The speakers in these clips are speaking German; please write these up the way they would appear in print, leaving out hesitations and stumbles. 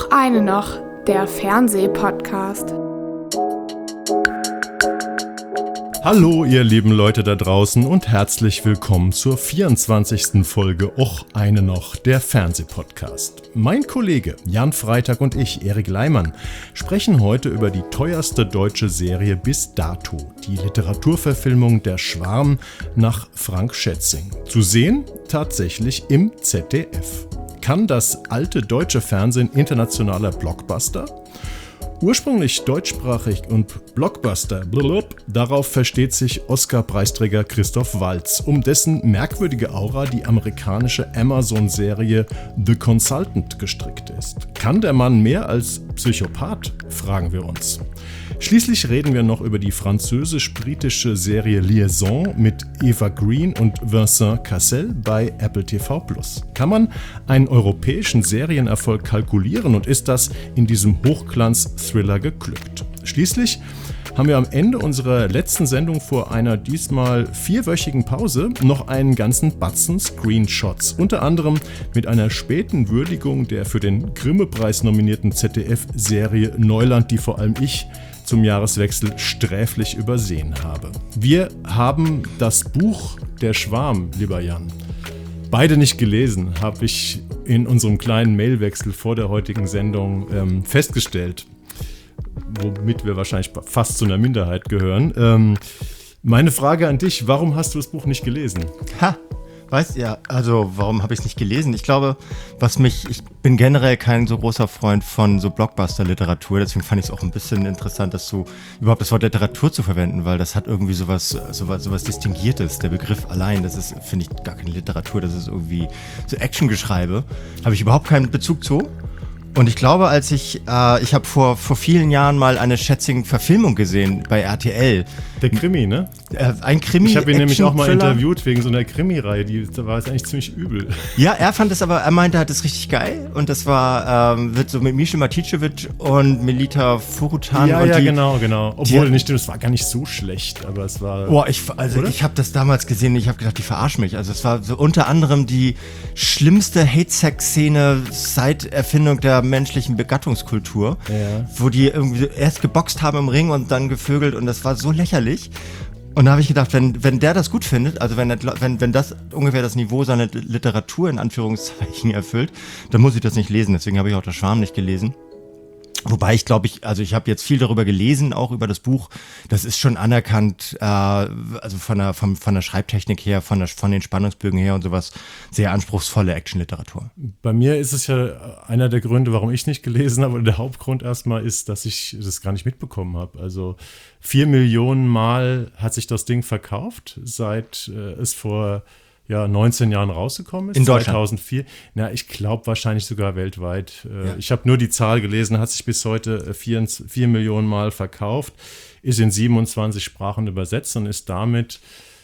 eine noch, der Fernsehpodcast. Hallo ihr lieben Leute da draußen und herzlich willkommen zur 24. Folge Och eine noch, der Fernsehpodcast. Mein Kollege Jan Freitag und ich, Erik Leimann, sprechen heute über die teuerste deutsche Serie bis dato, die Literaturverfilmung Der Schwarm nach Frank Schätzing. Zu sehen tatsächlich im ZDF. Kann das alte deutsche Fernsehen internationaler Blockbuster? Ursprünglich deutschsprachig und Blockbuster, darauf versteht sich Oscar-Preisträger Christoph Waltz, um dessen merkwürdige Aura die amerikanische Amazon-Serie The Consultant gestrickt ist. Kann der Mann mehr als Psychopath, fragen wir uns. Schließlich reden wir noch über die französisch-britische Serie Liaison mit Eva Green und Vincent Cassel bei Apple TV+. Kann man einen europäischen Serienerfolg kalkulieren und ist das in diesem Hochglanz-Thriller geglückt? Schließlich haben wir am Ende unserer letzten Sendung vor einer diesmal 4-wöchigen Pause noch einen ganzen Batzen Screenshots, unter anderem mit einer späten Würdigung der für den Grimme-Preis nominierten ZDF-Serie Neuland, die vor allem ich zum Jahreswechsel sträflich übersehen habe. Wir haben das Buch Der Schwarm, lieber Jan, beide nicht gelesen, habe ich in unserem kleinen Mailwechsel vor der heutigen Sendung festgestellt, womit wir wahrscheinlich fast zu einer Minderheit gehören. Meine Frage an dich, warum hast du das Buch nicht gelesen? Weißt ja, also warum habe ich es nicht gelesen? Ich glaube, ich bin generell kein so großer Freund von so Blockbuster-Literatur, deswegen fand ich es auch ein bisschen interessant, dass du überhaupt das Wort Literatur zu verwenden, weil das hat irgendwie sowas Distinguiertes. Der Begriff allein, das ist, finde ich, gar keine Literatur, das ist irgendwie so Actiongeschreibe. Habe ich überhaupt keinen Bezug zu. Und ich glaube, ich habe vor vielen Jahren mal eine Schätzing-Verfilmung gesehen bei RTL. Der Krimi, ne? Ein Krimi. Ich habe ihn nämlich auch mal interviewt wegen so einer Krimi-Reihe, da war es eigentlich ziemlich übel. Ja, er meinte, er hat es richtig geil und das war, wird so mit Michel Maticevic und Melita Furutan. Ja, genau. Obwohl, es war gar nicht so schlecht, aber es war... Boah, ich habe das damals gesehen und ich habe gedacht, die verarschen mich. Also es war so unter anderem die schlimmste Hate-Sex-Szene seit Erfindung der menschlichen Begattungskultur, wo die irgendwie erst geboxt haben im Ring und dann gevögelt und das war so lächerlich. Und da habe ich gedacht, wenn der das gut findet, also wenn das ungefähr das Niveau seiner Literatur in Anführungszeichen erfüllt, dann muss ich das nicht lesen. Deswegen habe ich auch Der Schwarm nicht gelesen. Wobei ich habe jetzt viel darüber gelesen, auch über das Buch. Das ist schon anerkannt, also von der Schreibtechnik her, von den Spannungsbögen her und sowas, sehr anspruchsvolle Actionliteratur. Bei mir ist es ja einer der Gründe, warum ich nicht gelesen habe. Und der Hauptgrund erstmal ist, dass ich das gar nicht mitbekommen habe. Also 4 Millionen Mal hat sich das Ding verkauft, seit es vor 19 Jahren rausgekommen ist. In Deutschland? 2004. Na, ich glaube wahrscheinlich sogar weltweit. Ich habe nur die Zahl gelesen, hat sich bis heute 4 Millionen Mal verkauft, ist in 27 Sprachen übersetzt und ist damit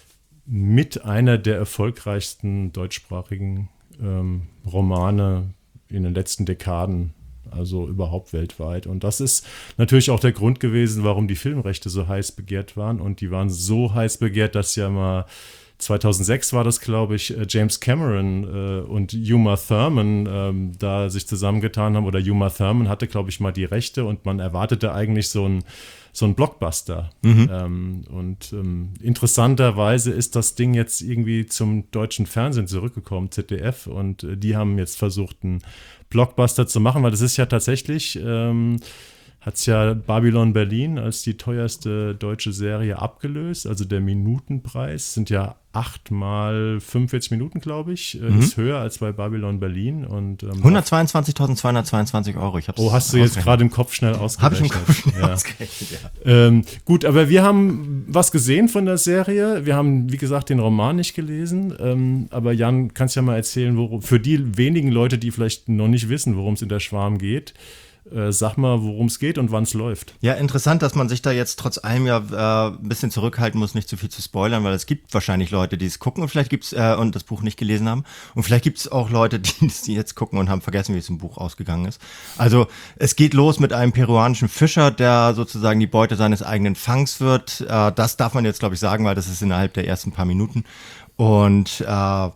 mit einer der erfolgreichsten deutschsprachigen Romane in den letzten Dekaden, also überhaupt weltweit. Und das ist natürlich auch der Grund gewesen, warum die Filmrechte so heiß begehrt waren. Und die waren so heiß begehrt, dass ja mal 2006 war das, glaube ich, James Cameron und Uma Thurman da sich zusammengetan haben. Oder Uma Thurman hatte, glaube ich, mal die Rechte und man erwartete eigentlich so ein Blockbuster. Interessanterweise ist das Ding jetzt irgendwie zum deutschen Fernsehen zurückgekommen, ZDF, und die haben jetzt versucht, einen Blockbuster zu machen, weil das ist ja tatsächlich... hat es ja Babylon Berlin als die teuerste deutsche Serie abgelöst. Also der Minutenpreis sind ja 8 mal 45 Minuten, glaube ich. Ist höher als bei Babylon Berlin. Und 122.222 Euro. Hast du jetzt gerade im Kopf schnell ausgerechnet? Habe ich im Kopf schnell ausgerechnet, ja. Gut, aber wir haben was gesehen von der Serie. Wir haben, wie gesagt, den Roman nicht gelesen. Aber Jan, kannst ja mal erzählen, für die wenigen Leute, die vielleicht noch nicht wissen, worum es in Der Schwarm geht, sag mal, worum es geht und wann es läuft. Ja, interessant, dass man sich da jetzt trotz allem ein bisschen zurückhalten muss, nicht zu viel zu spoilern, weil es gibt wahrscheinlich Leute, die es gucken und vielleicht gibt's und das Buch nicht gelesen haben. Und vielleicht gibt es auch Leute, die es jetzt gucken und haben vergessen, wie es im Buch ausgegangen ist. Also es geht los mit einem peruanischen Fischer, der sozusagen die Beute seines eigenen Fangs wird. Das darf man jetzt, glaube ich, sagen, weil das ist innerhalb der ersten paar Minuten. Und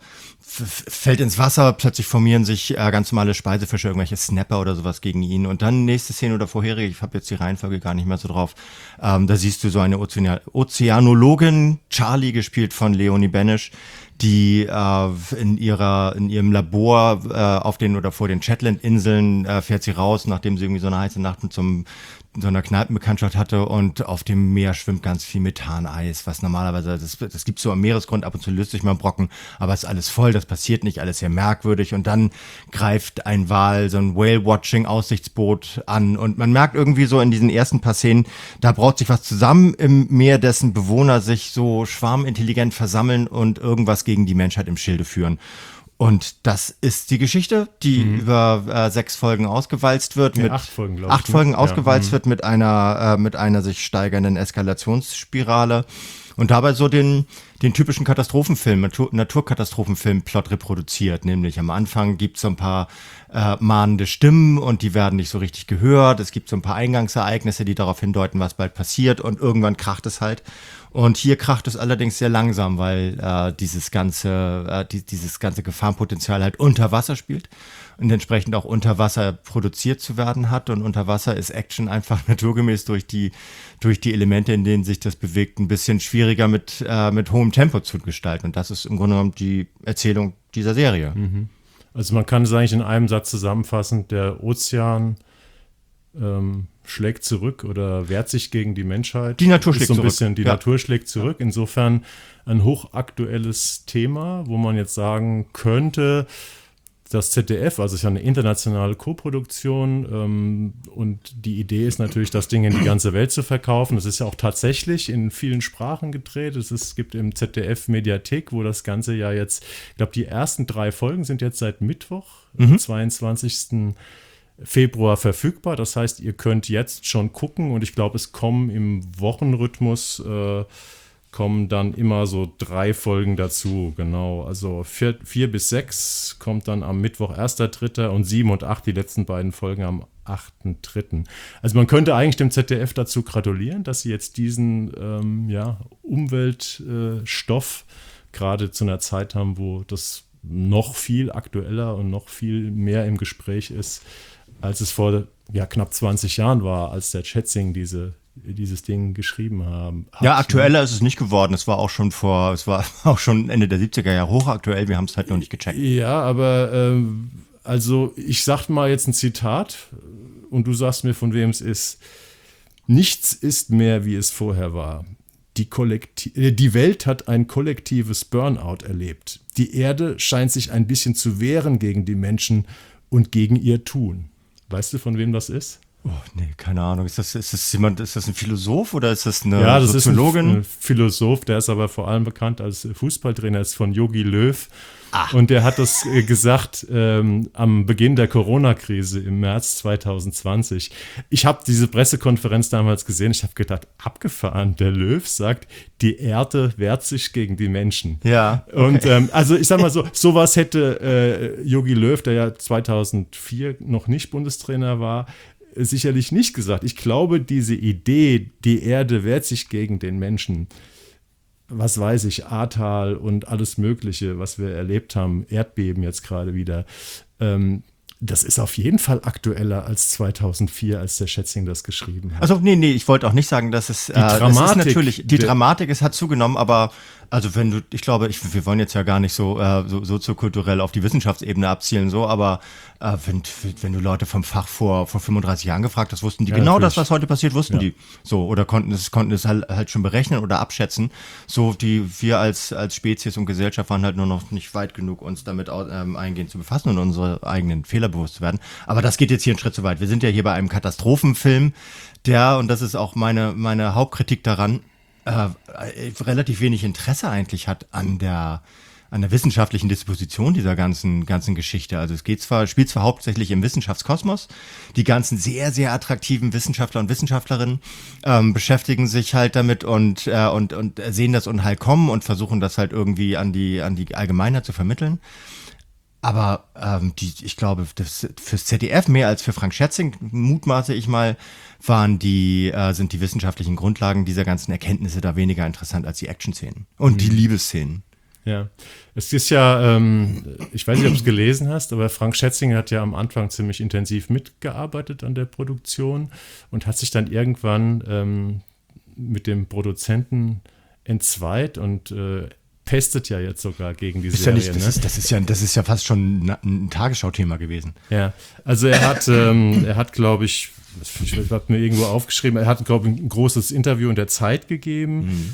fällt ins Wasser, plötzlich formieren sich ganz normale Speisefische, irgendwelche Snapper oder sowas gegen ihn. Und dann nächste Szene oder vorherige, ich habe jetzt die Reihenfolge gar nicht mehr so drauf, da siehst du so eine Ozeanologin, Charlie, gespielt von Leonie Benisch, die in ihrem Labor auf den oder vor den Shetland-Inseln fährt sie raus, nachdem sie irgendwie so eine heiße Nacht mit so einer Kneipenbekanntschaft hatte, und auf dem Meer schwimmt ganz viel Methaneis, was normalerweise, das gibt so am Meeresgrund, ab und zu löst sich mal ein Brocken, aber ist alles voll, das passiert nicht, alles sehr merkwürdig, und dann greift ein Wal, so ein Whale-Watching-Aussichtsboot an, und man merkt irgendwie so in diesen ersten paar Szenen, da braut sich was zusammen im Meer, dessen Bewohner sich so schwarmintelligent versammeln und irgendwas gegen die Menschheit im Schilde führen. Und das ist die Geschichte, die über 6 Folgen ausgewalzt wird. Ja, mit 8 Folgen, glaube ich. 8 Folgen ausgewalzt wird mit einer sich steigernden Eskalationsspirale. Und dabei so den typischen Katastrophenfilm, Naturkatastrophenfilm-Plot reproduziert. Nämlich am Anfang gibt es so ein paar mahnende Stimmen und die werden nicht so richtig gehört. Es gibt so ein paar Eingangsereignisse, die darauf hindeuten, was bald passiert, und irgendwann kracht es halt. Und hier kracht es allerdings sehr langsam, weil dieses ganze Gefahrenpotenzial halt unter Wasser spielt und entsprechend auch unter Wasser produziert zu werden hat. Und unter Wasser ist Action einfach naturgemäß durch die Elemente, in denen sich das bewegt, ein bisschen schwieriger mit hohem Tempo zu gestalten. Und das ist im Grunde genommen die Erzählung dieser Serie. Also man kann es eigentlich in einem Satz zusammenfassen: Der Ozean schlägt zurück oder wehrt sich gegen die Menschheit. Die Natur schlägt zurück. Die Natur schlägt zurück. Insofern ein hochaktuelles Thema, wo man jetzt sagen könnte, das ZDF, also es ist ja eine internationale Koproduktion, und die Idee ist natürlich, das Ding in die ganze Welt zu verkaufen. Das ist ja auch tatsächlich in vielen Sprachen gedreht. Es gibt im ZDF Mediathek, wo das Ganze ja jetzt, ich glaube, die ersten 3 Folgen sind jetzt seit Mittwoch, 22. Februar verfügbar. Das heißt, ihr könnt jetzt schon gucken, und ich glaube, es kommen im Wochenrhythmus kommen dann immer so 3 Folgen dazu, genau. Also 4 bis 6 kommt dann am Mittwoch 1.3. und 7 und 8, die letzten beiden Folgen, am 8.3. Also man könnte eigentlich dem ZDF dazu gratulieren, dass sie jetzt diesen Umweltstoff gerade zu einer Zeit haben, wo das noch viel aktueller und noch viel mehr im Gespräch ist, als es vor knapp 20 Jahren war, als der Schätzing dieses Ding geschrieben hat. Ja, aktueller ist es nicht geworden. Es war auch schon Ende der 70er Jahre hochaktuell. Wir haben es halt noch nicht gecheckt. Ja, aber also ich sag mal jetzt ein Zitat und du sagst mir, von wem es ist. Nichts ist mehr, wie es vorher war. Die Welt hat ein kollektives Burnout erlebt. Die Erde scheint sich ein bisschen zu wehren gegen die Menschen und gegen ihr Tun. Weißt du, von wem das ist? Oh, nee, keine Ahnung. Ist das ein Philosoph oder ist das eine das Soziologin? Ist ein Philosoph, der ist aber vor allem bekannt als Fußballtrainer, ist von Jogi Löw. Und der hat das gesagt am Beginn der Corona-Krise im März 2020. Ich habe diese Pressekonferenz damals gesehen. Ich habe gedacht, abgefahren. Der Löw sagt, die Erde wehrt sich gegen die Menschen. Ja. Okay. Und also ich sag mal so, sowas hätte Jogi Löw, der ja 2004 noch nicht Bundestrainer war, sicherlich nicht gesagt. Ich glaube, diese Idee, die Erde wehrt sich gegen den Menschen, was weiß ich, Ahrtal und alles Mögliche, was wir erlebt haben, Erdbeben jetzt gerade wieder, das ist auf jeden Fall aktueller als 2004, als der Schätzing das geschrieben hat. Also nee, ich wollte auch nicht sagen, dass es die Dramatik, es hat zugenommen, aber also wir wollen jetzt ja gar nicht so soziokulturell auf die Wissenschaftsebene abzielen, so, aber wenn du Leute vom Fach vor 35 Jahren gefragt hast, wussten die genau natürlich. das, was heute passiert, wussten die. So, oder konnten es halt schon berechnen oder abschätzen. So, wir als Spezies und Gesellschaft waren halt nur noch nicht weit genug, uns damit eingehend zu befassen und unsere eigenen Fehler bewusst zu werden. Aber das geht jetzt hier einen Schritt zu weit. Wir sind ja hier bei einem Katastrophenfilm, und das ist auch meine Hauptkritik daran, relativ wenig Interesse eigentlich hat an der wissenschaftlichen Disposition dieser ganzen Geschichte. Also es spielt zwar hauptsächlich im Wissenschaftskosmos, die ganzen sehr, sehr attraktiven Wissenschaftler und Wissenschaftlerinnen beschäftigen sich halt damit und sehen das Unheil kommen und versuchen das halt irgendwie an die Allgemeinheit zu vermitteln. Aber ich glaube, fürs ZDF mehr als für Frank Schätzing, mutmaße ich mal, sind die wissenschaftlichen Grundlagen dieser ganzen Erkenntnisse da weniger interessant als die Action-Szenen und die Liebesszenen. Ja, es ist ja, ich weiß nicht, ob du es gelesen hast, aber Frank Schätzing hat ja am Anfang ziemlich intensiv mitgearbeitet an der Produktion und hat sich dann irgendwann mit dem Produzenten entzweit und pestet ja jetzt sogar gegen die Serie. Ja nicht, das ist ja fast schon ein Tagesschau-Thema gewesen. Ja, also er hat, glaube ich habe mir irgendwo aufgeschrieben, er hat, glaube ich, ein großes Interview in der Zeit gegeben.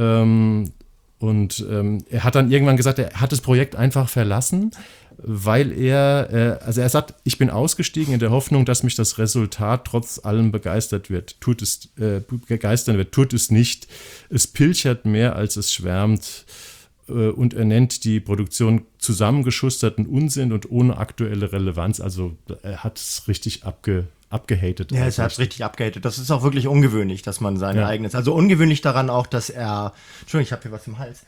Und er hat dann irgendwann gesagt, er hat das Projekt einfach verlassen, weil er sagt, ich bin ausgestiegen in der Hoffnung, dass mich das Resultat trotz allem begeistern wird. Tut es nicht. Es pilchert mehr, als es schwärmt. Und er nennt die Produktion zusammengeschusterten Unsinn und ohne aktuelle Relevanz. Also er hat es richtig abgehatet. Ja, er hat richtig abgehatet. Das ist auch wirklich ungewöhnlich, dass man sein eigenes. Also ungewöhnlich daran auch, dass er. Entschuldigung, ich habe hier was im Hals.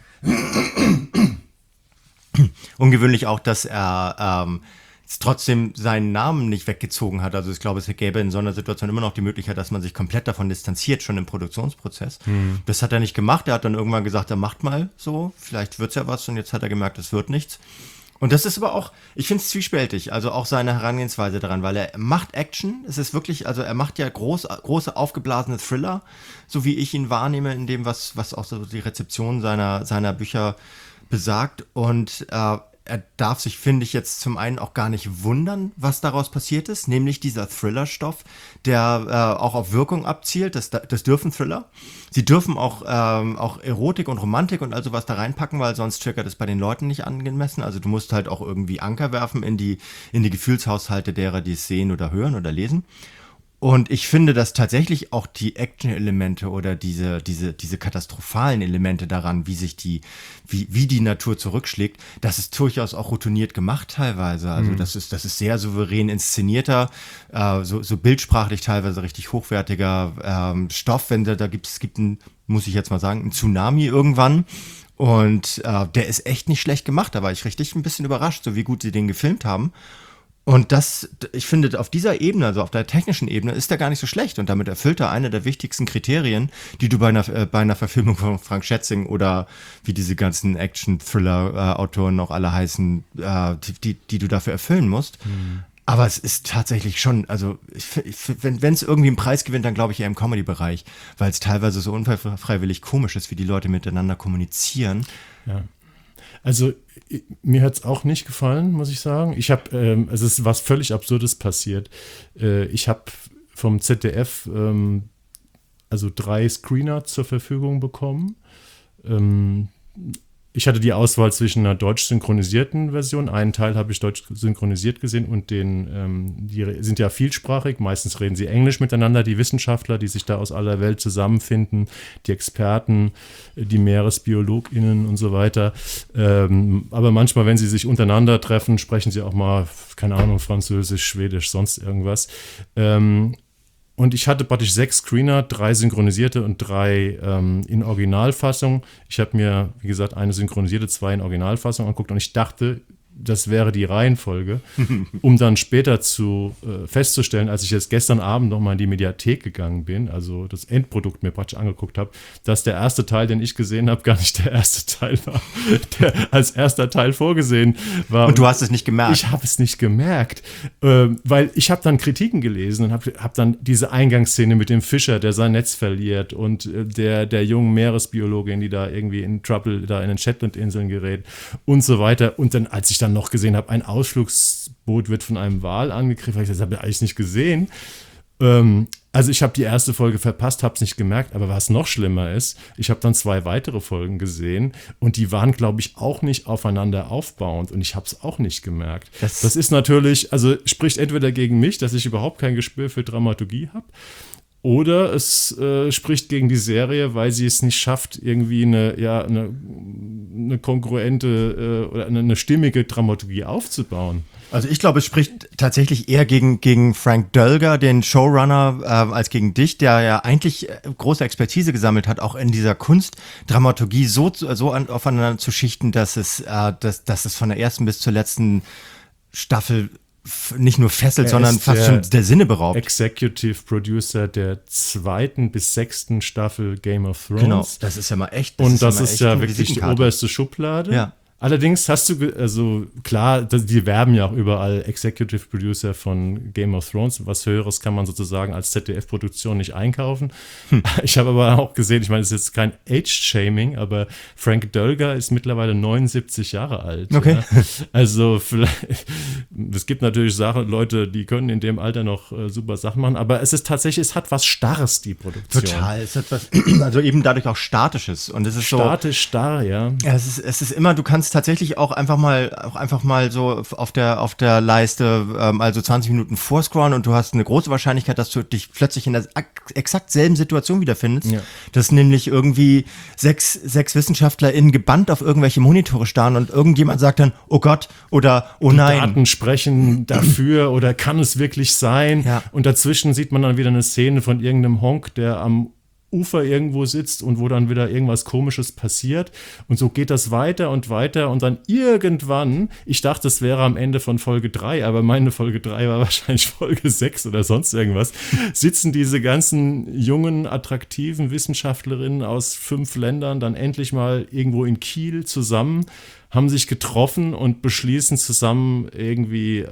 Ungewöhnlich auch, dass er trotzdem seinen Namen nicht weggezogen hat. Also ich glaube, es gäbe in so einer Situation immer noch die Möglichkeit, dass man sich komplett davon distanziert, schon im Produktionsprozess. Das hat er nicht gemacht. Er hat dann irgendwann gesagt, er macht mal so. Vielleicht wird's ja was. Und jetzt hat er gemerkt, es wird nichts. Und das ist aber auch, ich finde es zwiespältig, also auch seine Herangehensweise daran, weil er macht Action, es ist wirklich, also er macht ja große aufgeblasene Thriller, so wie ich ihn wahrnehme in dem, was auch so die Rezeption seiner Bücher besagt, und er darf sich, finde ich, jetzt zum einen auch gar nicht wundern, was daraus passiert ist, nämlich dieser Thriller-Stoff, der auch auf Wirkung abzielt. Das dürfen Thriller. Sie dürfen auch Erotik und Romantik und all sowas da reinpacken, weil sonst triggert es bei den Leuten nicht angemessen. Also du musst halt auch irgendwie Anker werfen in die Gefühlshaushalte derer, die es sehen oder hören oder lesen. Und ich finde, dass tatsächlich auch die Action-Elemente oder diese katastrophalen Elemente daran, wie die Natur zurückschlägt, das ist durchaus auch routiniert gemacht teilweise. Also das ist sehr souverän inszenierter, so bildsprachlich teilweise richtig hochwertiger Stoff. Wenn muss ich jetzt mal sagen, ein Tsunami irgendwann. Und der ist echt nicht schlecht gemacht. Da war ich richtig ein bisschen überrascht, so wie gut sie den gefilmt haben. Und ich finde, auf dieser Ebene, also auf der technischen Ebene, ist der gar nicht so schlecht. Und damit erfüllt er eine der wichtigsten Kriterien, die du bei einer Verfilmung von Frank Schätzing oder wie diese ganzen Action-Thriller-Autoren auch alle heißen, die du dafür erfüllen musst. Aber es ist tatsächlich schon, also wenn es irgendwie einen Preis gewinnt, dann glaube ich eher im Comedy-Bereich, weil es teilweise so unfreiwillig komisch ist, wie die Leute miteinander kommunizieren. Ja. Also mir hat es auch nicht gefallen, muss ich sagen. Es ist was völlig Absurdes passiert. Ich habe vom ZDF 3 Screener zur Verfügung bekommen. Ich hatte die Auswahl zwischen einer deutsch synchronisierten Version. Einen Teil habe ich deutsch synchronisiert gesehen und die sind ja vielsprachig. Meistens reden sie Englisch miteinander, die Wissenschaftler, die sich da aus aller Welt zusammenfinden, die Experten, die Meeresbiologinnen und so weiter. Aber manchmal, wenn sie sich untereinander treffen, sprechen sie auch mal, keine Ahnung, Französisch, Schwedisch, sonst irgendwas. Und ich hatte praktisch 6 Screener, 3 synchronisierte und 3 in Originalfassung. Ich habe mir, wie gesagt, eine synchronisierte, 2 in Originalfassung angeguckt und ich dachte, das wäre die Reihenfolge, um dann später festzustellen, als ich jetzt gestern Abend nochmal in die Mediathek gegangen bin, also das Endprodukt mir praktisch angeguckt habe, dass der erste Teil, den ich gesehen habe, gar nicht der erste Teil war, der als erster Teil vorgesehen war. Und du hast es nicht gemerkt? Ich habe es nicht gemerkt, weil ich habe dann Kritiken gelesen und hab dann diese Eingangsszene mit dem Fischer, der sein Netz verliert und der jungen Meeresbiologin, die da irgendwie in Trouble da in den Shetlandinseln gerät und so weiter. Und dann, als ich dann noch gesehen habe, ein Ausflugsboot wird von einem Wal angegriffen. Das habe ich eigentlich nicht gesehen. Also ich habe die erste Folge verpasst, habe es nicht gemerkt. Aber was noch schlimmer ist, ich habe dann 2 weitere Folgen gesehen und die waren, glaube ich, auch nicht aufeinander aufbauend und ich habe es auch nicht gemerkt. Das ist natürlich, also spricht entweder gegen mich, dass ich überhaupt kein Gespür für Dramaturgie habe, oder es spricht gegen die Serie, weil sie es nicht schafft, irgendwie eine kongruente oder eine stimmige Dramaturgie aufzubauen. Also ich glaube, es spricht tatsächlich eher gegen Frank Dölger, den Showrunner, als gegen dich, der ja eigentlich große Expertise gesammelt hat, auch in dieser Kunst, Dramaturgie so aufeinander zu schichten, dass es von der ersten bis zur letzten Staffel nicht nur fesselt, sondern fast schon der Sinne beraubt. Executive Producer der 2. bis 6. Staffel Game of Thrones. Genau, das ist ja mal echt. Und das ist ja wirklich die oberste Schublade. Ja. Allerdings hast du, also klar, die werben ja auch überall Executive Producer von Game of Thrones. Was Höheres kann man sozusagen als ZDF-Produktion nicht einkaufen. Ich habe aber auch gesehen, ich meine, es ist jetzt kein Age-Shaming, aber Frank Dölger ist mittlerweile 79 Jahre alt. Okay. Ja. Also vielleicht, es gibt natürlich Leute, die können in dem Alter noch super Sachen machen, aber es ist tatsächlich, es hat was Starres, die Produktion. Total, es hat was, also eben dadurch auch Statisches. Und es ist statisch starr, ja. Es ist immer, du kannst tatsächlich auch einfach mal so auf der Leiste also 20 Minuten vorscrollen und du hast eine große Wahrscheinlichkeit, dass du dich plötzlich in der exakt selben Situation wiederfindest. Ja. Dass nämlich irgendwie sechs WissenschaftlerInnen gebannt auf irgendwelche Monitore starren und irgendjemand sagt dann, oh Gott oder oh nein. Die Daten sprechen dafür oder kann es wirklich sein? Ja. Und dazwischen sieht man dann wieder eine Szene von irgendeinem Honk, der am Ufer irgendwo sitzt und wo dann wieder irgendwas Komisches passiert. Und so geht das weiter und weiter und dann irgendwann, ich dachte, es wäre am Ende von Folge 3, aber meine Folge 3 war wahrscheinlich Folge 6 oder sonst irgendwas, sitzen diese ganzen jungen, attraktiven Wissenschaftlerinnen aus 5 Ländern dann endlich mal irgendwo in Kiel zusammen, haben sich getroffen und beschließen zusammen irgendwie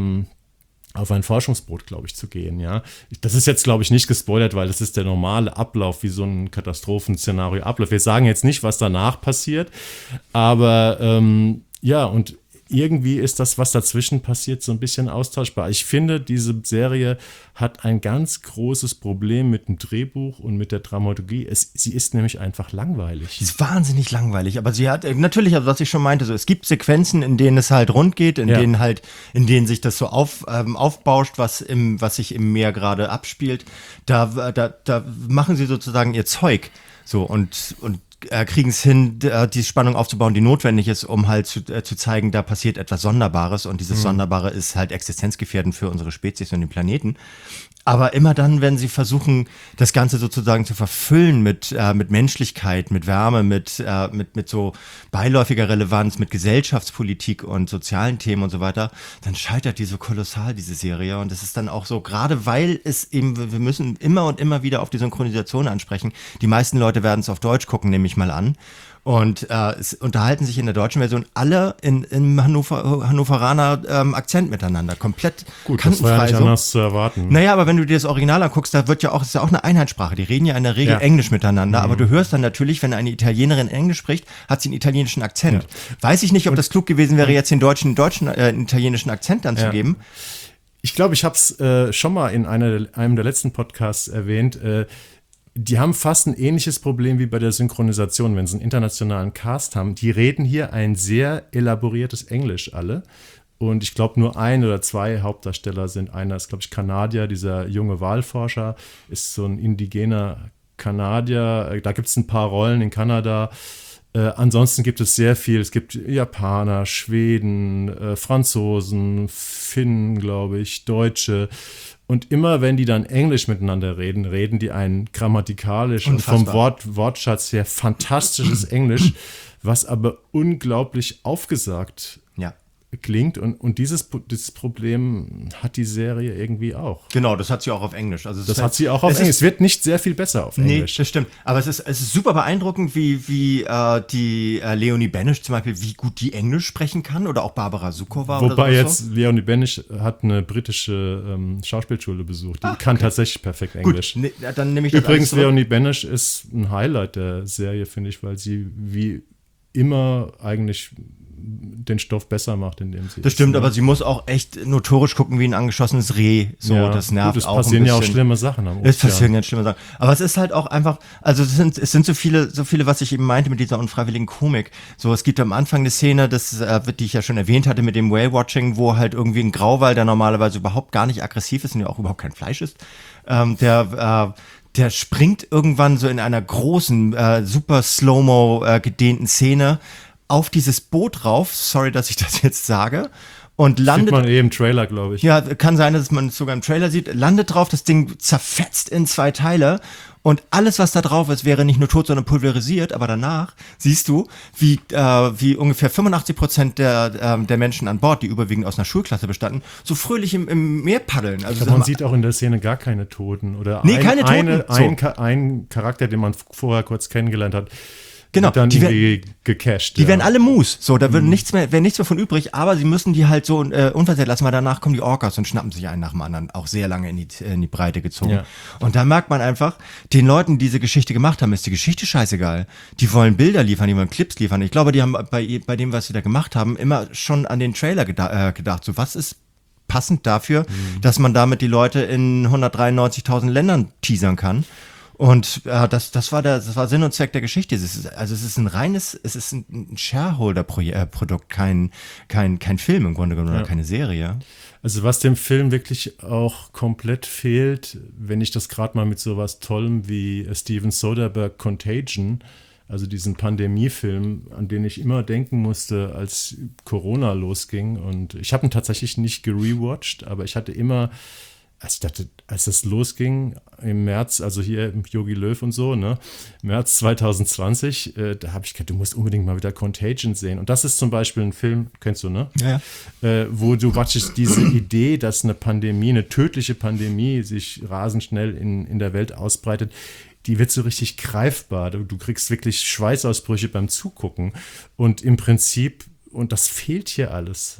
auf ein Forschungsboot, glaube ich, zu gehen, ja. Das ist jetzt, glaube ich, nicht gespoilert, weil das ist der normale Ablauf, wie so ein Katastrophenszenario abläuft. Wir sagen jetzt nicht, was danach passiert, aber ja, und irgendwie ist das, was dazwischen passiert, so ein bisschen austauschbar. Ich finde, diese Serie hat ein ganz großes Problem mit dem Drehbuch und mit der Dramaturgie. Sie ist nämlich einfach langweilig. Sie ist wahnsinnig langweilig, aber sie hat natürlich, also was ich schon meinte, so es gibt Sequenzen, in denen es halt rund geht, in denen sich das so aufbauscht, was sich im Meer gerade abspielt. Da machen sie sozusagen ihr Zeug. So und kriegen es hin, die Spannung aufzubauen, die notwendig ist, um halt zu zeigen, da passiert etwas Sonderbares und dieses Sonderbare ist halt existenzgefährdend für unsere Spezies und den Planeten. Aber immer dann, wenn sie versuchen, das Ganze sozusagen zu verfüllen mit Menschlichkeit, mit Wärme, mit so beiläufiger Relevanz, mit Gesellschaftspolitik und sozialen Themen und so weiter, dann scheitert die so kolossal, diese Serie. Und das ist dann auch so, gerade weil es eben, wir müssen immer und immer wieder auf die Synchronisation ansprechen. Die meisten Leute werden es auf Deutsch gucken, nehme ich mal an. Und es unterhalten sich in der deutschen Version alle im Hannoveraner Akzent miteinander. Komplett gut, kantenfrei. Das war ja nicht anders zu erwarten. Naja, aber wenn du dir das Original anguckst, ist ja auch eine Einheitssprache. Die reden ja in der Regel Englisch miteinander. Aber du hörst dann natürlich, wenn eine Italienerin Englisch spricht, hat sie einen italienischen Akzent. Ja. Weiß ich nicht, ob das klug gewesen wäre, jetzt den deutschen italienischen Akzent dann zu geben. Ich glaube, ich habe es schon mal in einem der letzten Podcasts erwähnt. Die haben fast ein ähnliches Problem wie bei der Synchronisation, wenn sie einen internationalen Cast haben. Die reden hier ein sehr elaboriertes Englisch alle. Und ich glaube, nur 1 oder 2 Hauptdarsteller sind. Einer ist, glaube ich, Kanadier, dieser junge Walforscher, ist so ein indigener Kanadier. Da gibt es ein paar Rollen in Kanada. Ansonsten gibt es sehr viel. Es gibt Japaner, Schweden, Franzosen, Finnen, glaube ich, Deutsche. Und immer, wenn die dann Englisch miteinander reden die ein grammatikalisch unfassbar. Und vom Wortschatz her fantastisches Englisch, was aber unglaublich aufgesagt klingt. Und dieses Problem hat die Serie irgendwie auch. Genau, das hat sie auch auf Englisch. Also das hat sie auch auf Englisch. Es wird nicht sehr viel besser auf Englisch. Nee, das stimmt. Aber es ist super beeindruckend, wie die Leonie Benisch zum Beispiel, wie gut die Englisch sprechen kann. Oder auch Barbara Sukowa. Wobei jetzt Leonie Benisch hat eine britische Schauspielschule besucht. Die kann tatsächlich perfekt Englisch. Gut, dann nehme ich das übrigens, Leonie Benisch ist ein Highlight der Serie, finde ich, weil sie wie immer eigentlich den Stoff besser macht, indem sie. Das stimmt, aber sie muss auch echt notorisch gucken wie ein angeschossenes Reh. So, das nervt gut, auch. Es passieren ja auch schlimme Sachen am Ozean. Es passieren ganz schlimme Sachen. Aber es ist halt auch einfach, also es sind so viele, was ich eben meinte mit dieser unfreiwilligen Komik. So, es gibt am Anfang eine Szene, die ich ja schon erwähnt hatte mit dem Whale-Watching, wo halt irgendwie ein Grauwal, der normalerweise überhaupt gar nicht aggressiv ist und ja auch überhaupt kein Fleisch ist, der springt irgendwann so in einer großen, super Slow-Mo gedehnten Szene auf dieses Boot rauf, sorry, dass ich das jetzt sage, und landet. Sieht man im Trailer, glaube ich. Ja, kann sein, dass man es sogar im Trailer sieht, landet drauf, das Ding zerfetzt in 2 Teile und alles, was da drauf ist, wäre nicht nur tot, sondern pulverisiert, aber danach siehst du, wie ungefähr 85% der Menschen an Bord, die überwiegend aus einer Schulklasse bestanden, so fröhlich im Meer paddeln. Also man sieht auch in der Szene gar keine Toten oder keine Toten. Ein Charakter, den man vorher kurz kennengelernt hat. Genau, dann irgendwie gecached. Die werden alle Moose. So, da wäre nichts mehr von übrig, aber sie müssen die halt so unversehrt lassen, weil danach kommen die Orcas und schnappen sich einen nach dem anderen, auch sehr lange in die Breite gezogen. Ja. Und da merkt man einfach, den Leuten, die diese Geschichte gemacht haben, ist die Geschichte scheißegal. Die wollen Bilder liefern, die wollen Clips liefern. Ich glaube, die haben bei dem, was sie da gemacht haben, immer schon an den Trailer gedacht. So, was ist passend dafür, dass man damit die Leute in 193.000 Ländern teasern kann? Und das war Sinn und Zweck der Geschichte. Es ist ein Shareholder-Produkt, kein Film im Grunde genommen, oder keine Serie. Also was dem Film wirklich auch komplett fehlt, wenn ich das gerade mal mit sowas Tollem wie Steven Soderbergh Contagion, also diesen Pandemiefilm, an den ich immer denken musste, als Corona losging. Und ich habe ihn tatsächlich nicht gerewatcht, aber ich hatte immer... Also ich dachte, als das losging im März, also hier im Jogi Löw und so, ne, März 2020, da habe ich gedacht, du musst unbedingt mal wieder Contagion sehen. Und das ist zum Beispiel ein Film, kennst du, ne? Ja. Wo du praktisch diese Idee, dass eine Pandemie, eine tödliche Pandemie sich rasend schnell in der Welt ausbreitet, die wird so richtig greifbar. Du kriegst wirklich Schweißausbrüche beim Zugucken. Und im Prinzip, und das fehlt hier alles.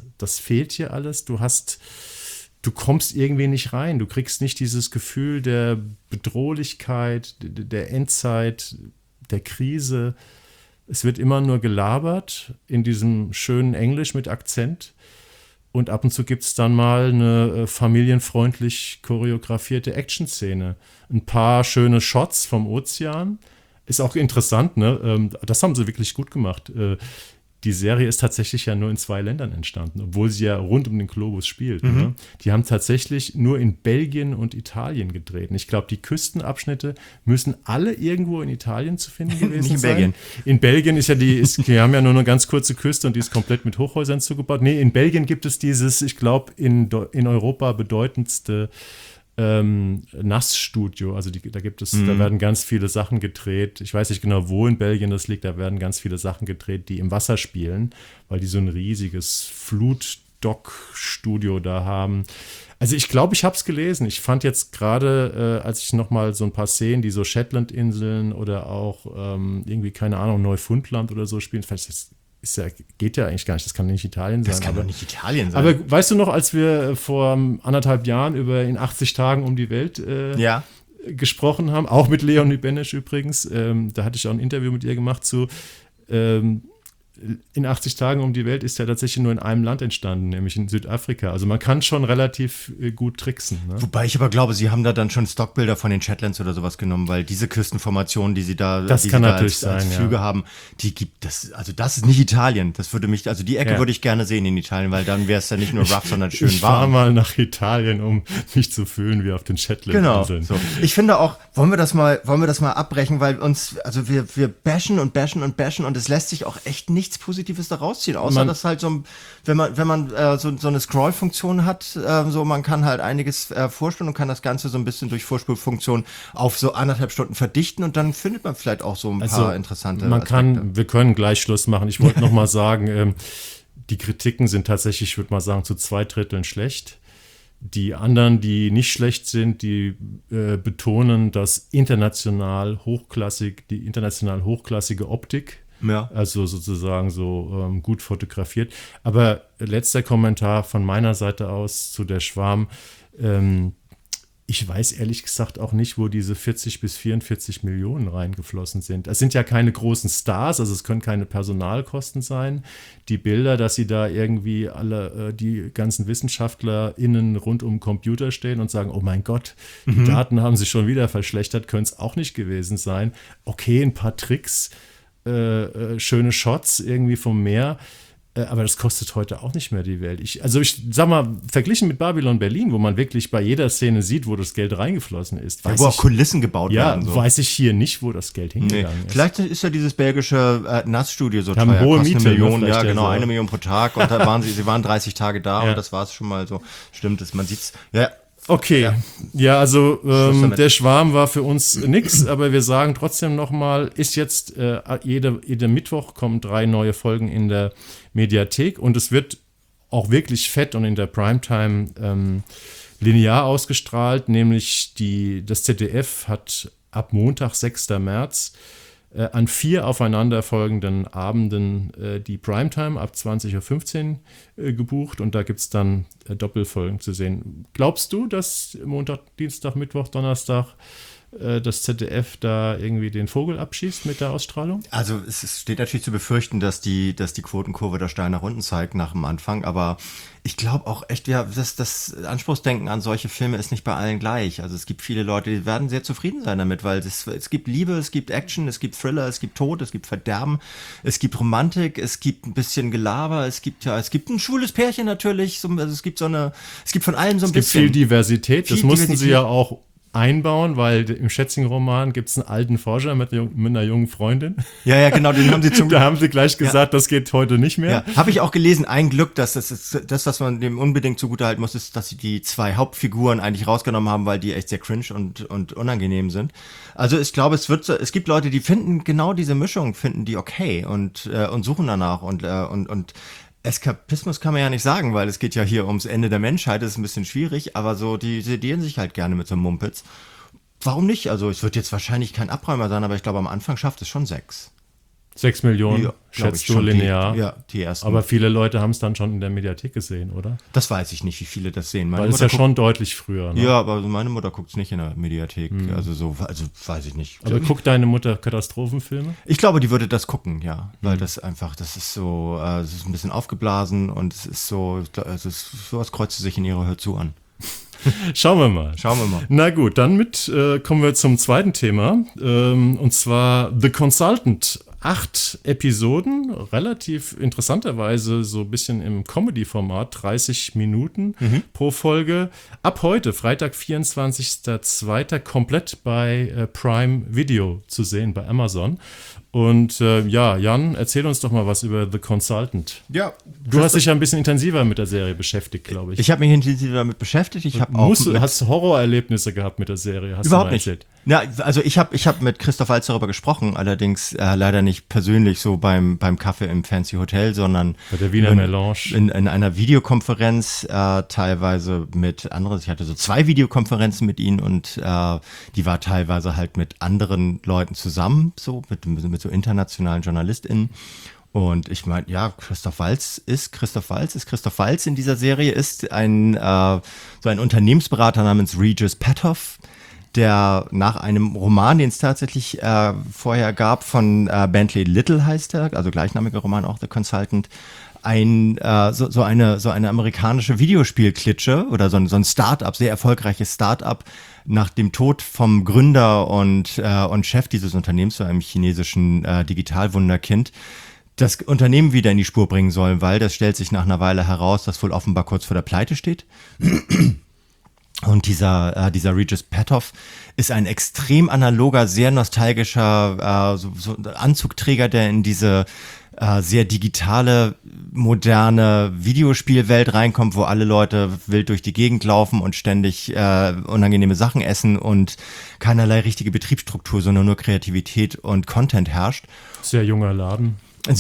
Du kommst irgendwie nicht rein. Du kriegst nicht dieses Gefühl der Bedrohlichkeit, der Endzeit, der Krise. Es wird immer nur gelabert in diesem schönen Englisch mit Akzent. Und ab und zu gibt es dann mal eine familienfreundlich choreografierte Action-Szene. Ein paar schöne Shots vom Ozean. Ist auch interessant, ne? Das haben sie wirklich gut gemacht. Die Serie ist tatsächlich ja nur in 2 Ländern entstanden, obwohl sie ja rund um den Globus spielt. Ne? Die haben tatsächlich nur in Belgien und Italien gedreht. Und ich glaube, die Küstenabschnitte müssen alle irgendwo in Italien zu finden gewesen Nicht in sein. Belgien. In Belgien die haben ja nur eine ganz kurze Küste und die ist komplett mit Hochhäusern zugebaut. Nee, in Belgien gibt es dieses, ich glaube, in Europa bedeutendste Nassstudio, also da werden ganz viele Sachen gedreht. Ich weiß nicht genau, wo in Belgien das liegt, da werden ganz viele Sachen gedreht, die im Wasser spielen, weil die so ein riesiges Flut-Dock-Studio da haben. Also ich glaube, ich habe es gelesen. Ich fand jetzt gerade, als ich nochmal so ein paar Szenen, die so Shetland-Inseln oder auch irgendwie, keine Ahnung, Neufundland oder so spielen, vielleicht geht ja eigentlich gar nicht, das kann nicht Italien sein. Das kann doch nicht Italien sein. Aber weißt du noch, als wir vor 1,5 Jahren über in 80 Tagen um die Welt gesprochen haben, auch mit Leonie Benesch übrigens, da hatte ich auch ein Interview mit ihr gemacht zu in 80 Tagen um die Welt ist ja tatsächlich nur in einem Land entstanden, nämlich in Südafrika. Also man kann schon relativ gut tricksen. Ne? Wobei ich aber glaube, sie haben da dann schon Stockbilder von den Shetlands oder sowas genommen, weil diese Küstenformationen, die sie da, als Flüge haben, die gibt das, also das ist nicht Italien. Das würde mich, also die Ecke würde ich gerne sehen in Italien, weil dann wäre es ja nicht nur rough, sondern schön warm. Ich fahre mal nach Italien, um mich zu fühlen wie auf den Shetlandinseln. Genau. So. Ich finde auch, wollen wir das mal abbrechen, weil uns, also wir bashen und es lässt sich auch echt nichts Positives da rausziehen, außer dass halt so, wenn man so eine Scroll-Funktion hat, so man kann halt einiges vorspulen und kann das Ganze so ein bisschen durch Vorspulfunktion auf so 1,5 Stunden verdichten und dann findet man vielleicht auch so ein paar interessante Aspekte. Wir können gleich Schluss machen. Ich wollte noch mal sagen, die Kritiken sind tatsächlich, ich würde mal sagen, zu 2/3 schlecht. Die anderen, die nicht schlecht sind, die betonen die international hochklassige Optik. Ja. Also sozusagen so gut fotografiert. Aber letzter Kommentar von meiner Seite aus zu der Schwarm. Ich weiß ehrlich gesagt auch nicht, wo diese 40 bis 44 Millionen reingeflossen sind. Es sind ja keine großen Stars, also es können keine Personalkosten sein. Die Bilder, dass sie da irgendwie alle, die ganzen WissenschaftlerInnen rund um den Computer stehen und sagen, oh mein Gott, die Daten haben sich schon wieder verschlechtert, können es auch nicht gewesen sein. Okay, ein paar Tricks, schöne Shots irgendwie vom Meer, aber das kostet heute auch nicht mehr die Welt. Ich sag mal, verglichen mit Babylon Berlin, wo man wirklich bei jeder Szene sieht, wo das Geld reingeflossen ist. Wo auch Kulissen gebaut werden. Ja, weiß ich hier nicht, wo das Geld hingegangen ist. Vielleicht ist ja dieses belgische Nassstudio so teuer. Hohe Miete, 1 Million, ja genau, so. 1 Million pro Tag und da sie waren 30 Tage da und das war es schon mal so. Stimmt, man sieht's. Ja, Okay, ja, also der Schwarm war für uns nix, aber wir sagen trotzdem nochmal, ist jetzt jeder Mittwoch kommen 3 neue Folgen in der Mediathek und es wird auch wirklich fett und in der Primetime linear ausgestrahlt, nämlich das ZDF hat ab Montag, 6. März, an 4 aufeinanderfolgenden Abenden die Primetime ab 20.15 Uhr gebucht und da gibt es dann Doppelfolgen zu sehen. Glaubst du, dass Montag, Dienstag, Mittwoch, Donnerstag das ZDF da irgendwie den Vogel abschießt mit der Ausstrahlung? Also es steht natürlich zu befürchten, dass die Quotenkurve da steil nach unten zeigt nach dem Anfang, aber ich glaube auch echt, das Anspruchsdenken an solche Filme ist nicht bei allen gleich. Also es gibt viele Leute, die werden sehr zufrieden sein damit, weil es gibt Liebe, es gibt Action, es gibt Thriller, es gibt Tod, es gibt Verderben, es gibt Romantik, es gibt ein bisschen Gelaber, es gibt ein schwules Pärchen natürlich, also es gibt von allem so ein bisschen. Es gibt viel Diversität, das mussten sie ja auch einbauen, weil im Schätzing-Roman gibt es einen alten Forscher mit einer jungen Freundin. Ja, genau, den haben sie Da haben sie gleich gesagt, das geht heute nicht mehr. Ja, habe ich auch gelesen, ein Glück, dass das, was man dem unbedingt zugutehalten muss, ist, dass sie die 2 Hauptfiguren eigentlich rausgenommen haben, weil die echt sehr cringe und unangenehm sind. Also ich glaube, es gibt Leute, die finden genau diese Mischung, finden die okay und suchen danach und Eskapismus kann man ja nicht sagen, weil es geht ja hier ums Ende der Menschheit, das ist ein bisschen schwierig, aber so, die sedieren sich halt gerne mit so einem Mumpitz. Warum nicht? Also es wird jetzt wahrscheinlich kein Abräumer sein, aber ich glaube, am Anfang schafft es schon 6. 6 Millionen, ja, schätzt du linear. Die ersten. Aber viele Leute haben es dann schon in der Mediathek gesehen, oder? Das weiß ich nicht, wie viele das sehen. Weil es ja schon deutlich früher. Ne? Ja, aber meine Mutter guckt es nicht in der Mediathek. Also weiß ich nicht. Aber guckt deine Mutter Katastrophenfilme? Ich glaube, die würde das gucken, ja. Weil das ist so, es ist ein bisschen aufgeblasen und es ist so, sowas kreuzt sich in ihre Hör zu an. Schauen wir mal. Na gut, dann kommen wir zum zweiten Thema. Und zwar The Consultant. 8 Episoden, relativ interessanterweise so ein bisschen im Comedy-Format, 30 Minuten pro Folge. Ab heute, Freitag, 24.02. komplett bei Prime Video zu sehen, bei Amazon. Und Jan, erzähl uns doch mal was über The Consultant. Ja. Du hast dich ja ein bisschen intensiver mit der Serie beschäftigt, glaube ich. Ich habe mich intensiver damit beschäftigt. Hast Horrorerlebnisse gehabt mit der Serie? Hast Überhaupt du mal nicht. erzählt? Ja, also ich hab mit Christoph Waltz darüber gesprochen, allerdings leider nicht persönlich so beim Kaffee im Fancy Hotel, sondern bei der Wiener Melange. In einer Videokonferenz, teilweise mit anderen. Ich hatte so 2 Videokonferenzen mit ihnen und die war teilweise halt mit anderen Leuten zusammen, so mit so internationalen JournalistInnen. Und ich meine, ja, Christoph Waltz in dieser Serie, ist so ein Unternehmensberater namens Regis Petoff, der nach einem Roman, den es tatsächlich vorher gab, von Bentley Little heißt er, also gleichnamiger Roman, auch The Consultant, so eine amerikanische Videospielklitsche oder so ein Start-up, sehr erfolgreiches Start-up, nach dem Tod vom Gründer und Chef dieses Unternehmens, so einem chinesischen Digitalwunderkind, das Unternehmen wieder in die Spur bringen soll, weil das stellt sich nach einer Weile heraus, dass wohl offenbar kurz vor der Pleite steht. Und dieser Regis Petoff ist ein extrem analoger, sehr nostalgischer so Anzugträger, der in diese sehr digitale, moderne Videospielwelt reinkommt, wo alle Leute wild durch die Gegend laufen und ständig unangenehme Sachen essen und keinerlei richtige Betriebsstruktur, sondern nur Kreativität und Content herrscht. Sehr junger Laden.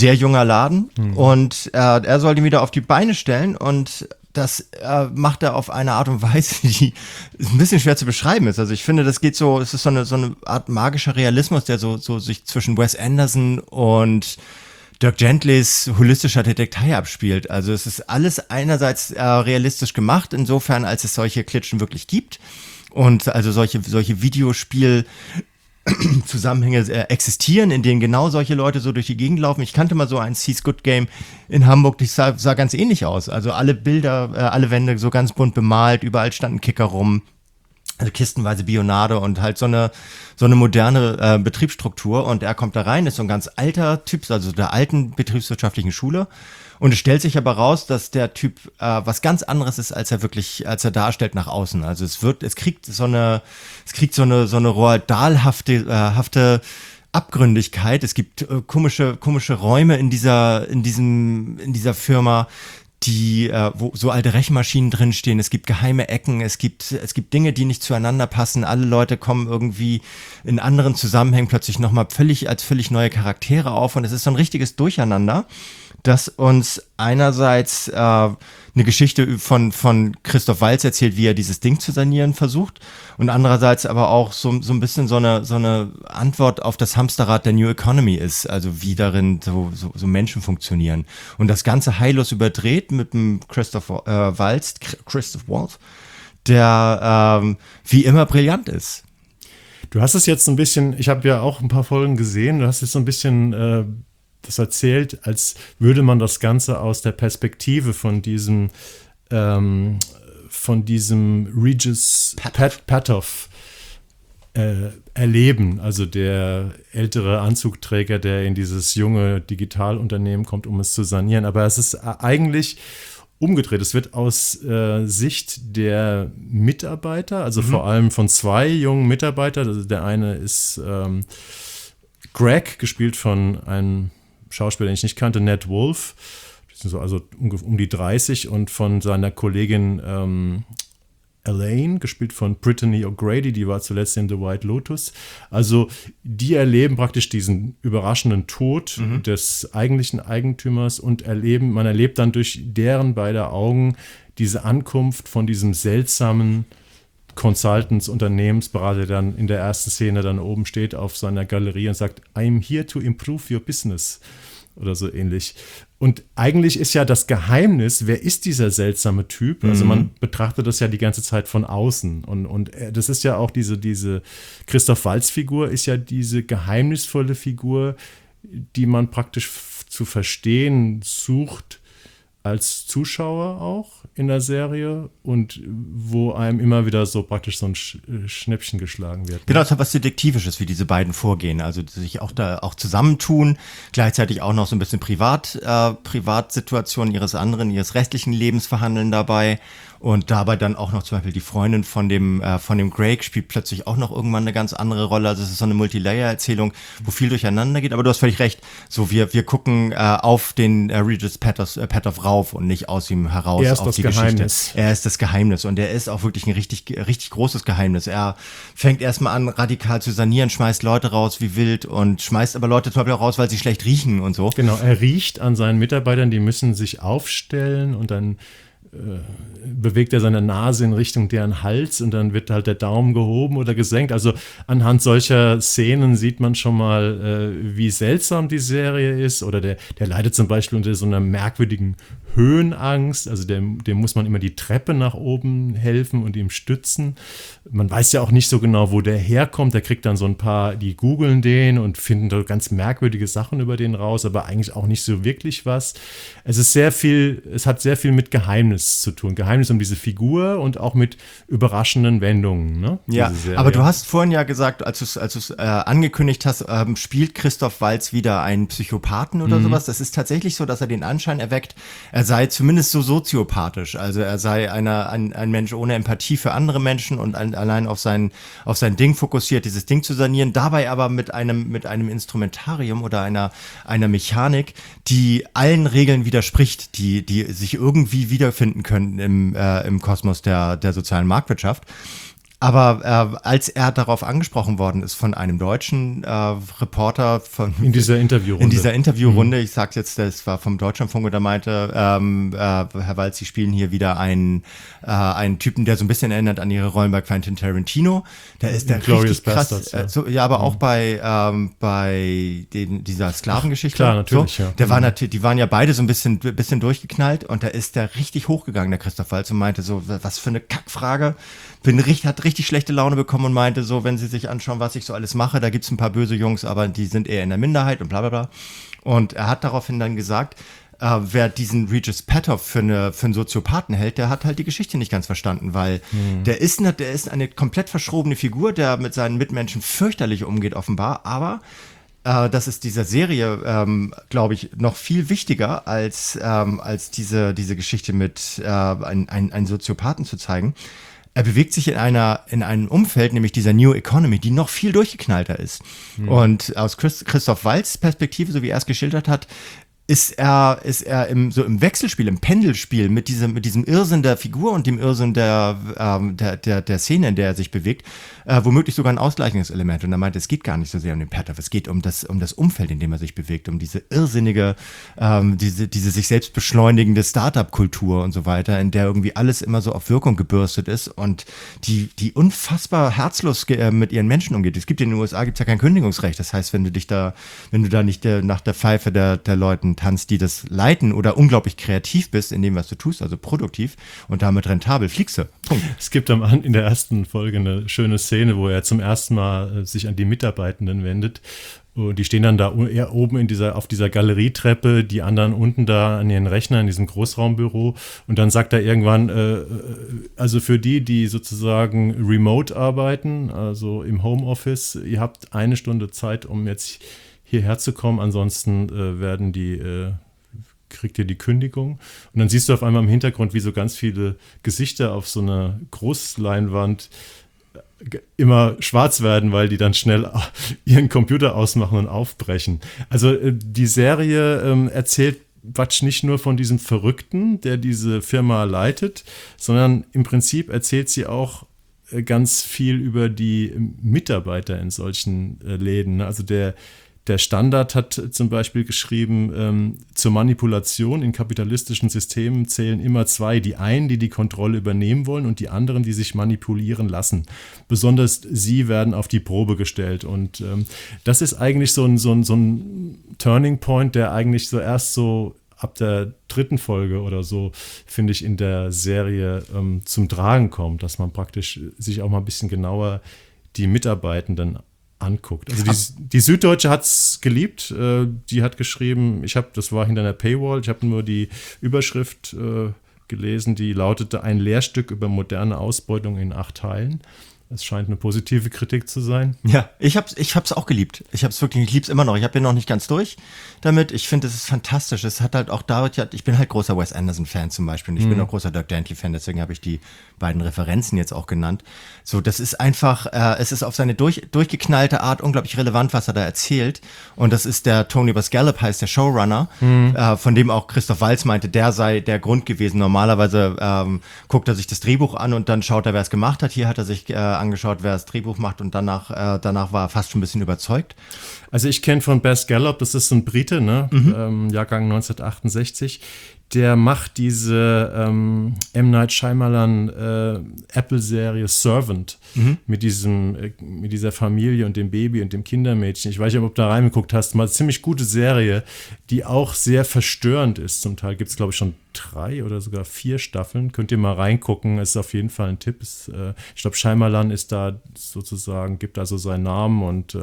Und er soll den wieder auf die Beine stellen und das macht er auf eine Art und Weise, die ein bisschen schwer zu beschreiben ist. Also ich finde, es ist so eine Art magischer Realismus, der so sich zwischen Wes Anderson und Dirk Gentlys holistischer Detektei abspielt. Also es ist alles einerseits realistisch gemacht, insofern, als es solche Klitschen wirklich gibt und also solche Videospiel-Zusammenhänge existieren, in denen genau solche Leute so durch die Gegend laufen. Ich kannte mal so ein See's Good Game in Hamburg, das sah ganz ähnlich aus. Also alle Bilder, alle Wände so ganz bunt bemalt, überall standen Kicker rum, also kistenweise Bionade und halt so eine moderne Betriebsstruktur. Und er kommt da rein, ist so ein ganz alter Typ, also der alten betriebswirtschaftlichen Schule. Und es stellt sich aber raus, dass der Typ was ganz anderes ist, als er darstellt nach außen. Also es kriegt so eine Roald Dahl-hafte Abgründigkeit. Es gibt komische Räume in dieser Firma, wo so alte Rechenmaschinen drinstehen, es gibt geheime Ecken, es gibt Dinge, die nicht zueinander passen, alle Leute kommen irgendwie in anderen Zusammenhängen plötzlich nochmal als völlig neue Charaktere auf und es ist so ein richtiges Durcheinander, das uns einerseits eine Geschichte von Christoph Waltz erzählt, wie er dieses Ding zu sanieren versucht und andererseits aber auch so ein bisschen so eine Antwort auf das Hamsterrad der New Economy ist, also wie darin so Menschen funktionieren. Und das Ganze heillos überdreht mit dem Christoph Waltz, der wie immer brillant ist. Du hast es jetzt ein bisschen, ich habe ja auch ein paar Folgen gesehen, du hast jetzt so ein bisschen das erzählt, als würde man das Ganze aus der Perspektive von diesem Regis Patoff erleben. Also der ältere Anzugträger, der in dieses junge Digitalunternehmen kommt, um es zu sanieren. Aber es ist eigentlich umgedreht. Es wird aus Sicht der Mitarbeiter, also vor allem von zwei jungen Mitarbeitern. Also der eine ist Greg, gespielt von einem Schauspieler, den ich nicht kannte, Ned Wolf, die sind so also um die 30 und von seiner Kollegin Elaine, gespielt von Brittany O'Grady, die war zuletzt in The White Lotus. Also die erleben praktisch diesen überraschenden Tod des eigentlichen Eigentümers und man erlebt dann durch deren beider Augen diese Ankunft von diesem seltsamen Consultants-Unternehmensberater, der dann in der ersten Szene dann oben steht auf seiner Galerie und sagt, I'm here to improve your business oder so ähnlich. Und eigentlich ist ja das Geheimnis, wer ist dieser seltsame Typ? Also man betrachtet das ja die ganze Zeit von außen und das ist ja auch diese Christoph Waltz-Figur ist ja diese geheimnisvolle Figur, die man praktisch zu verstehen sucht, als Zuschauer auch in der Serie und wo einem immer wieder so praktisch so ein Schnäppchen geschlagen wird. Genau, es hat was Detektivisches, wie diese beiden vorgehen, also sich auch zusammentun, gleichzeitig auch noch so ein bisschen Privatsituationen ihres restlichen Lebens verhandeln dabei und dabei dann auch noch zum Beispiel die Freundin von dem Greg spielt plötzlich auch noch irgendwann eine ganz andere Rolle, also es ist so eine Multilayer-Erzählung, wo viel durcheinander geht, aber du hast völlig recht, so wir gucken auf den Regis Patoff rauf und nicht aus ihm heraus auf die Geheimnis. Er ist das Geheimnis und er ist auch wirklich ein richtig, richtig großes Geheimnis. Er fängt erstmal an, radikal zu sanieren, schmeißt Leute raus wie wild und schmeißt aber Leute zum Beispiel auch raus, weil sie schlecht riechen und so. Genau, er riecht an seinen Mitarbeitern, die müssen sich aufstellen und dann bewegt er seine Nase in Richtung deren Hals und dann wird halt der Daumen gehoben oder gesenkt. Also anhand solcher Szenen sieht man schon mal, wie seltsam die Serie ist. Oder der leidet zum Beispiel unter so einer merkwürdigen Höhenangst. Also dem muss man immer die Treppe nach oben helfen und ihm stützen. Man weiß ja auch nicht so genau, wo der herkommt. Der kriegt dann so ein paar, die googeln den und finden da ganz merkwürdige Sachen über den raus, aber eigentlich auch nicht so wirklich was. Es hat sehr viel mit Geheimnis zu tun. Geheimnis um diese Figur und auch mit überraschenden Wendungen. Ne? Ja, aber du hast vorhin ja gesagt, als du es angekündigt hast, spielt Christoph Waltz wieder einen Psychopathen oder sowas. Das ist tatsächlich so, dass er den Anschein erweckt, er sei zumindest so soziopathisch. Also er sei ein Mensch ohne Empathie für andere Menschen und allein auf sein Ding fokussiert, dieses Ding zu sanieren, dabei aber mit einem Instrumentarium oder einer Mechanik, die allen Regeln widerspricht, die sich irgendwie wiederfinden können im Kosmos der sozialen Marktwirtschaft. Aber als er darauf angesprochen worden ist von einem deutschen Reporter in dieser Interviewrunde, ich sag's jetzt, das war vom Deutschlandfunk, der meinte, Herr Waltz, Sie spielen hier wieder einen Typen, der so ein bisschen erinnert an Ihre Rollen bei Quentin Tarantino. Der ist der richtig krass, aber auch bei dieser Sklavengeschichte. Klar, natürlich, ja. Die waren ja beide so ein bisschen durchgeknallt und da ist der richtig hochgegangen, der Christoph Waltz, und meinte so, was für eine Kackfrage. Hat richtig schlechte Laune bekommen und meinte so, wenn Sie sich anschauen, was ich so alles mache, da gibt's ein paar böse Jungs, aber die sind eher in der Minderheit und bla bla bla. Und er hat daraufhin dann gesagt, wer diesen Regis Patoff für einen Soziopathen hält, der hat halt die Geschichte nicht ganz verstanden, weil der ist eine komplett verschrobene Figur, der mit seinen Mitmenschen fürchterlich umgeht offenbar, aber das ist dieser Serie, glaube ich, noch viel wichtiger als diese Geschichte mit einen Soziopathen zu zeigen. Er bewegt sich in einem Umfeld, nämlich dieser New Economy, die noch viel durchgeknallter ist. Und aus Christoph Waltz' Perspektive, so wie er es geschildert hat, ist er im Wechselspiel, im Pendelspiel mit diesem Irrsinn der Figur und dem Irrsinn der Szene, in der er sich bewegt, womöglich sogar ein ausgleichendes Element. Und er meinte, es geht gar nicht so sehr um den Payoff, es geht um das Umfeld, in dem er sich bewegt, um diese irrsinnige, diese sich selbst beschleunigende Startup-Kultur und so weiter, in der irgendwie alles immer so auf Wirkung gebürstet ist und die unfassbar herzlos mit ihren Menschen umgeht. Es gibt in den USA ja kein Kündigungsrecht. Das heißt, wenn du da nicht nach der Pfeife der Leuten tanzt, die das leiten oder unglaublich kreativ bist in dem, was du tust, also produktiv und damit rentabel, fliegst du. Punkt. Es gibt in der ersten Folge eine schöne Szene, wo er zum ersten Mal sich an die Mitarbeitenden wendet. Und die stehen dann da eher oben auf dieser Galerietreppe, die anderen unten da an ihren Rechnern in diesem Großraumbüro. Und dann sagt er irgendwann, also für die sozusagen remote arbeiten, also im Homeoffice, ihr habt 1 Stunde Zeit, um jetzt hierher zu kommen, ansonsten kriegt ihr die Kündigung. Und dann siehst du auf einmal im Hintergrund, wie so ganz viele Gesichter auf so einer Großleinwand immer schwarz werden, weil die dann schnell ihren Computer ausmachen und aufbrechen. Also die Serie erzählt Quatsch nicht nur von diesem Verrückten, der diese Firma leitet, sondern im Prinzip erzählt sie auch ganz viel über die Mitarbeiter in solchen Läden. Also der Standard hat zum Beispiel geschrieben, zur Manipulation in kapitalistischen Systemen zählen immer 2. Die einen, die Kontrolle übernehmen wollen und die anderen, die sich manipulieren lassen. Besonders sie werden auf die Probe gestellt. Und das ist eigentlich so ein Turning Point, der eigentlich so erst so ab der 3. Folge oder so, finde ich, in der Serie zum Tragen kommt, dass man praktisch sich auch mal ein bisschen genauer die Mitarbeitenden anguckt. Also die Süddeutsche hat es geliebt. Die hat geschrieben, das war hinter einer Paywall, ich habe nur die Überschrift gelesen, die lautete: Ein Lehrstück über moderne Ausbeutung in 8 Teilen. Es scheint eine positive Kritik zu sein. Ja, ich hab's auch geliebt. Ich lieb's immer noch. Ich bin noch nicht ganz durch damit. Ich finde, es ist fantastisch. Es hat halt auch ich bin halt großer Wes Anderson-Fan zum Beispiel. Und ich bin auch großer Dirk Gently-Fan, deswegen habe ich die beiden Referenzen jetzt auch genannt. So, das ist einfach, es ist auf seine durchgeknallte Art unglaublich relevant, was er da erzählt. Und das ist der Tony Basgallop, heißt der Showrunner, von dem auch Christoph Waltz meinte, der sei der Grund gewesen. Normalerweise guckt er sich das Drehbuch an und dann schaut er, wer es gemacht hat. Hier hat er sich angeschaut, wer das Drehbuch macht, und danach war er fast schon ein bisschen überzeugt. Also ich kenne von Basgallop, das ist so ein Brite, ne? Jahrgang 1968. Der macht diese M. Night Shyamalan Apple-Serie Servant mit dieser Familie und dem Baby und dem Kindermädchen. Ich weiß nicht, ob du da reingeguckt hast. Mal eine ziemlich gute Serie, die auch sehr verstörend ist. Zum Teil gibt es, glaube ich, schon 3 oder sogar 4 Staffeln. Könnt ihr mal reingucken. Ist auf jeden Fall ein Tipp. Ich glaube, Shyamalan ist da sozusagen, gibt also seinen Namen und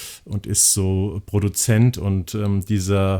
ist so Produzent, und dieser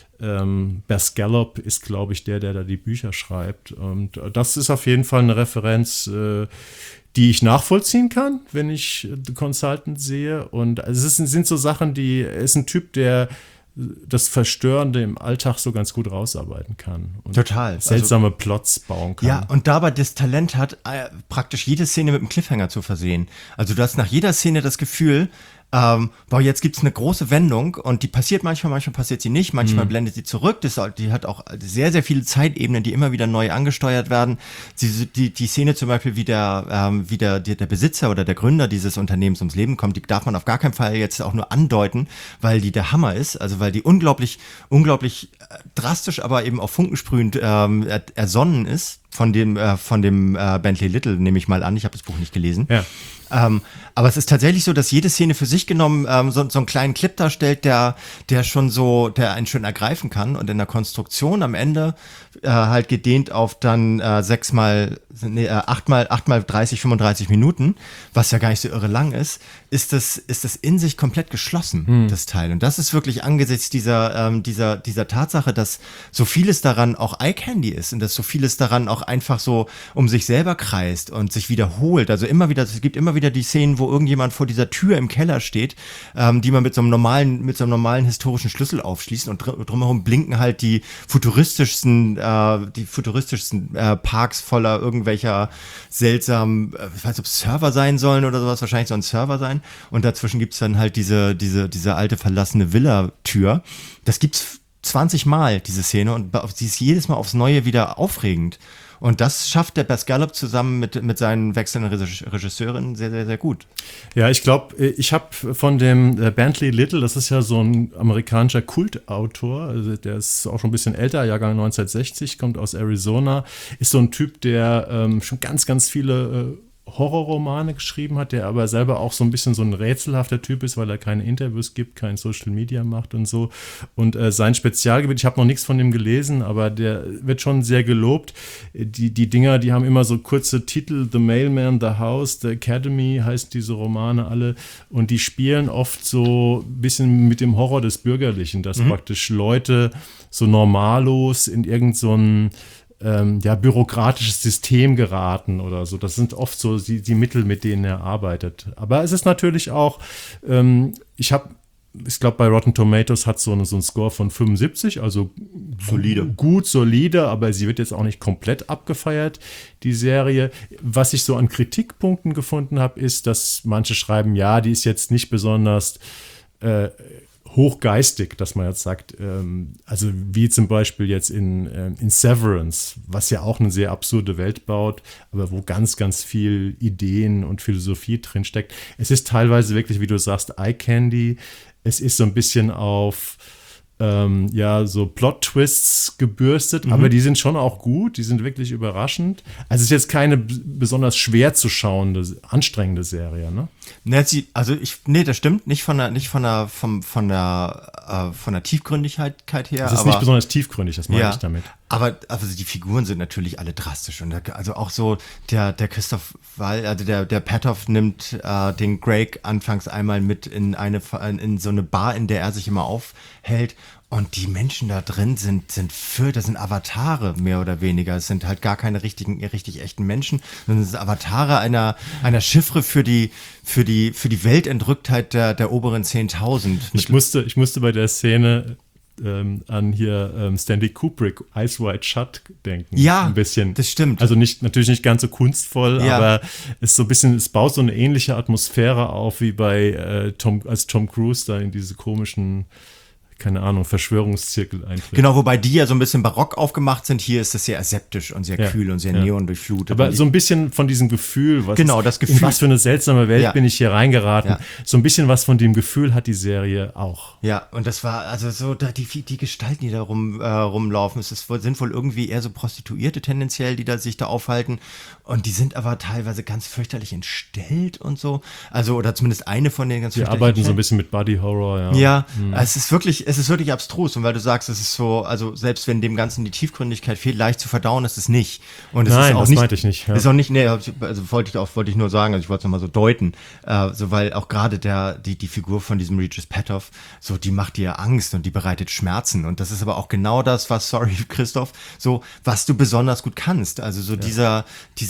Basgallop ist, glaube ich, der da die Bücher schreibt. Und das ist auf jeden Fall eine Referenz, die ich nachvollziehen kann, wenn ich The Consultant sehe. Und es sind so Sachen, er ist ein Typ, der das Verstörende im Alltag so ganz gut rausarbeiten kann. Und total. Seltsame Plots bauen kann. Ja, und dabei das Talent hat, praktisch jede Szene mit einem Cliffhanger zu versehen. Also du hast nach jeder Szene das Gefühl, jetzt gibt's eine große Wendung, und die passiert manchmal passiert sie nicht, manchmal blendet sie zurück. Die hat auch sehr, sehr viele Zeitebenen, die immer wieder neu angesteuert werden. Die Szene zum Beispiel, wie der Besitzer oder der Gründer dieses Unternehmens ums Leben kommt, die darf man auf gar keinen Fall jetzt auch nur andeuten, weil die der Hammer ist, also weil die unglaublich, unglaublich drastisch, aber eben auch funkensprühend ersonnen ist. Von dem Bentley Little, nehme ich mal an. Ich habe das Buch nicht gelesen. Ja. Aber es ist tatsächlich so, dass jede Szene für sich genommen so einen kleinen Clip darstellt, der einen schön ergreifen kann, und in der Konstruktion am Ende halt gedehnt auf dann 8 mal 30, 35 Minuten, was ja gar nicht so irre lang ist das in sich komplett geschlossen, das Teil. Und das ist wirklich angesichts dieser Tatsache, dass so vieles daran auch Eye-Candy ist und dass so vieles daran auch einfach so um sich selber kreist und sich wiederholt. Also es gibt immer wieder die Szenen, wo irgendjemand vor dieser Tür im Keller steht, die man mit so einem normalen historischen Schlüssel aufschließt, und drumherum blinken halt die futuristischsten Parks voller irgendwelcher seltsamen, ich weiß nicht, ob es Server sein sollen oder sowas, wahrscheinlich soll ein Server sein, und dazwischen gibt's dann halt diese alte verlassene Villa-Tür. Das gibt's 20 Mal, diese Szene, und sie ist jedes Mal aufs Neue wieder aufregend. Und das schafft der Baz Gallup zusammen mit seinen wechselnden Regisseurinnen sehr, sehr, sehr gut. Ja, ich glaube, ich habe von dem Bentley Little, das ist ja so ein amerikanischer Kultautor, also der ist auch schon ein bisschen älter, Jahrgang 1960, kommt aus Arizona, ist so ein Typ, der schon ganz, ganz viele Horrorromane geschrieben hat, der aber selber auch so ein bisschen so ein rätselhafter Typ ist, weil er keine Interviews gibt, kein Social Media macht und so. Und sein Spezialgebiet, ich habe noch nichts von dem gelesen, aber der wird schon sehr gelobt. Die Dinger, die haben immer so kurze Titel, The Mailman, The House, The Academy heißt diese Romane alle, und die spielen oft so ein bisschen mit dem Horror des Bürgerlichen, dass praktisch Leute so normallos in irgend so ein bürokratisches System geraten oder so. Das sind oft so die Mittel, mit denen er arbeitet. Aber es ist natürlich auch, ich glaube, bei Rotten Tomatoes hat so einen Score von 75, also gut solide, aber sie wird jetzt auch nicht komplett abgefeiert, die Serie. Was ich so an Kritikpunkten gefunden habe, ist, dass manche schreiben, ja, die ist jetzt nicht besonders hochgeistig, dass man jetzt sagt, also wie zum Beispiel jetzt in Severance, was ja auch eine sehr absurde Welt baut, aber wo ganz, ganz viel Ideen und Philosophie drin steckt. Es ist teilweise wirklich, wie du sagst, Eye Candy. Es ist so ein bisschen auf so Plot-Twists gebürstet, aber die sind schon auch gut, die sind wirklich überraschend. Also es ist jetzt keine besonders schwer zu schauende, anstrengende Serie, ne? Das stimmt, nicht von der Tiefgründigkeit her. Es ist nicht besonders tiefgründig, das meine ich damit. Aber die Figuren sind natürlich alle drastisch. Und also auch so der Christoph Waltz, also der Patoff nimmt den Greg anfangs einmal mit in so eine Bar, in der er sich immer aufhält. Und die Menschen da drin das sind Avatare, mehr oder weniger. Es sind halt gar keine richtig echten Menschen, sondern es sind Avatare einer Chiffre für die Weltentrücktheit der oberen 10.000. Ich musste bei der Szene an hier Stanley Kubrick, Eyes Wide Shut denken. Ja, ein bisschen. Das stimmt. Also natürlich nicht ganz so kunstvoll, aber es baut so eine ähnliche Atmosphäre auf wie bei Tom Cruise da in diese komischen, keine Ahnung, Verschwörungszirkel eintritt. Genau, wobei die ja so ein bisschen barock aufgemacht sind. Hier ist das sehr aseptisch und sehr kühl und sehr neondurchflutet. Aber so ein bisschen von diesem Gefühl, in was für eine seltsame Welt bin ich hier reingeraten. Ja. So ein bisschen was von dem Gefühl hat die Serie auch. Ja, und das war also so, die Gestalten, die da rumlaufen, sind wohl irgendwie eher so Prostituierte tendenziell, die sich da aufhalten. Und die sind aber teilweise ganz fürchterlich entstellt und so. Also, oder zumindest eine von denen ganz fürchterlich. Die arbeiten so ein bisschen mit Body Horror, ja. Ja, es ist wirklich abstrus. Und weil du sagst, es ist so, also selbst wenn dem Ganzen die Tiefgründigkeit fehlt, leicht zu verdauen ist es nicht. Und es Nein, ist auch das nicht, meinte ich nicht. Ja. Ist auch nicht, nee, also wollte ich nur sagen, also ich wollte es nochmal so deuten, weil auch gerade die Figur von diesem Regis Patoff, so, die macht dir Angst und die bereitet Schmerzen. Und das ist aber auch genau das, was du besonders gut kannst. Also so dieser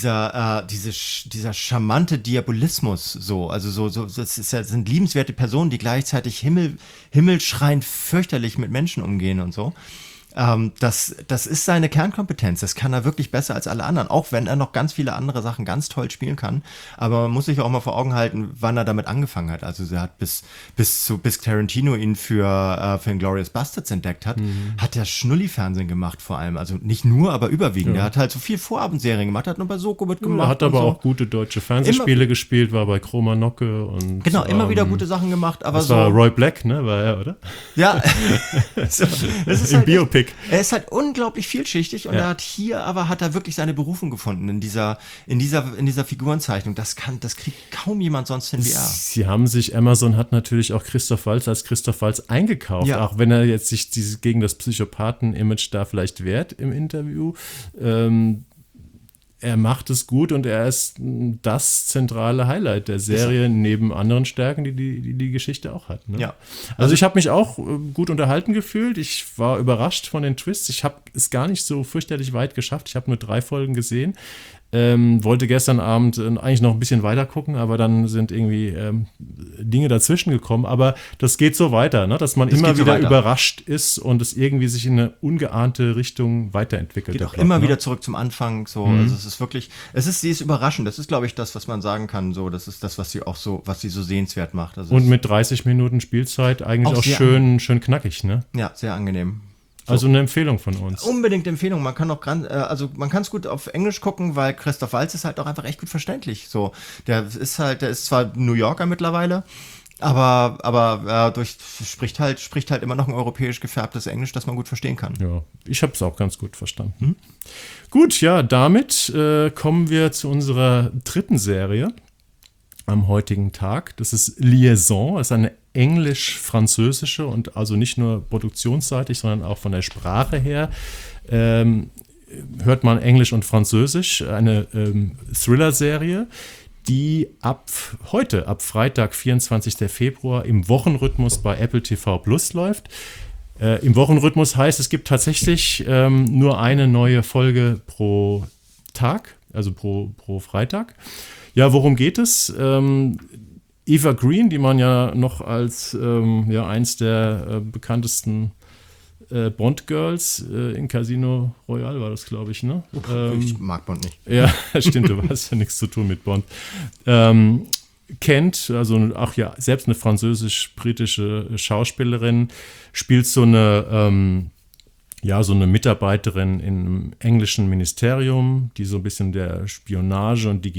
charmante Diabolismus, so, also so, das sind liebenswerte Personen, die gleichzeitig himmelschreiend fürchterlich mit Menschen umgehen und so. Das ist seine Kernkompetenz. Das kann er wirklich besser als alle anderen, auch wenn er noch ganz viele andere Sachen ganz toll spielen kann. Aber man muss sich auch mal vor Augen halten, wann er damit angefangen hat. Also er hat bis Tarantino ihn für Inglourious Basterds entdeckt hat, hat er Schnulli-Fernsehen gemacht vor allem. Also nicht nur, aber überwiegend. Er hat halt so viel Vorabendserien gemacht, hat nur bei Soko mitgemacht. Er hat aber auch gute deutsche Fernsehspiele gespielt, war bei Chroma Nocke und genau, immer wieder gute Sachen gemacht. Aber das war Roy Black, ne? War er, oder? Ja. Das ist im Biopic. Er ist halt unglaublich vielschichtig und er hat er wirklich seine Berufung gefunden in dieser Figurenzeichnung. Das kriegt kaum jemand sonst hin wie er. Amazon hat natürlich auch Christoph Waltz als Christoph Waltz eingekauft, auch wenn er jetzt sich gegen das Psychopathen-Image da vielleicht wehrt im Interview. Er macht es gut und er ist das zentrale Highlight der Serie, neben anderen Stärken, die Geschichte auch hat. Ne? Ja. Also ich habe mich auch gut unterhalten gefühlt. Ich war überrascht von den Twists. Ich habe es gar nicht so fürchterlich weit geschafft. Ich habe nur 3 Folgen gesehen. Wollte gestern Abend eigentlich noch ein bisschen weiter gucken, aber dann sind irgendwie Dinge dazwischen gekommen. Aber das geht so weiter, ne? Dass man immer wieder überrascht ist und es irgendwie sich in eine ungeahnte Richtung weiterentwickelt. Geht auch immer wieder zurück zum Anfang. So. Also es ist wirklich, sie ist überraschend. Das ist, glaube ich, das, was man sagen kann. So, das ist das, was sie so sehenswert macht. Also und mit 30 Minuten Spielzeit eigentlich auch schön knackig, ne? Ja, sehr angenehm. So. Also eine Empfehlung von uns. Unbedingt Empfehlung. Man kann auch man kann es gut auf Englisch gucken, weil Christoph Waltz ist halt auch einfach echt gut verständlich. So, der ist zwar New Yorker mittlerweile, aber spricht halt immer noch ein europäisch gefärbtes Englisch, das man gut verstehen kann. Ja, ich habe es auch ganz gut verstanden. Gut, ja, damit kommen wir zu unserer dritten Serie am heutigen Tag. Das ist Liaison, das ist eine englisch-französische und also nicht nur produktionsseitig, sondern auch von der Sprache her. Hört man Englisch und Französisch, eine Thriller-Serie, die ab Freitag, 24. Februar, im Wochenrhythmus bei Apple TV Plus läuft. Im Wochenrhythmus heißt, es gibt tatsächlich nur eine neue Folge pro Tag, also pro Freitag. Ja, worum geht es? Eva Green, die man ja noch als eins der bekanntesten Bond-Girls in Casino Royale war das, glaube ich, ne? Ich mag Bond nicht. Ja, stimmt, du hast ja nichts zu tun mit Bond. Kennt, also selbst eine französisch-britische Schauspielerin, spielt so eine Mitarbeiterin im englischen Ministerium, die so ein bisschen der Spionage und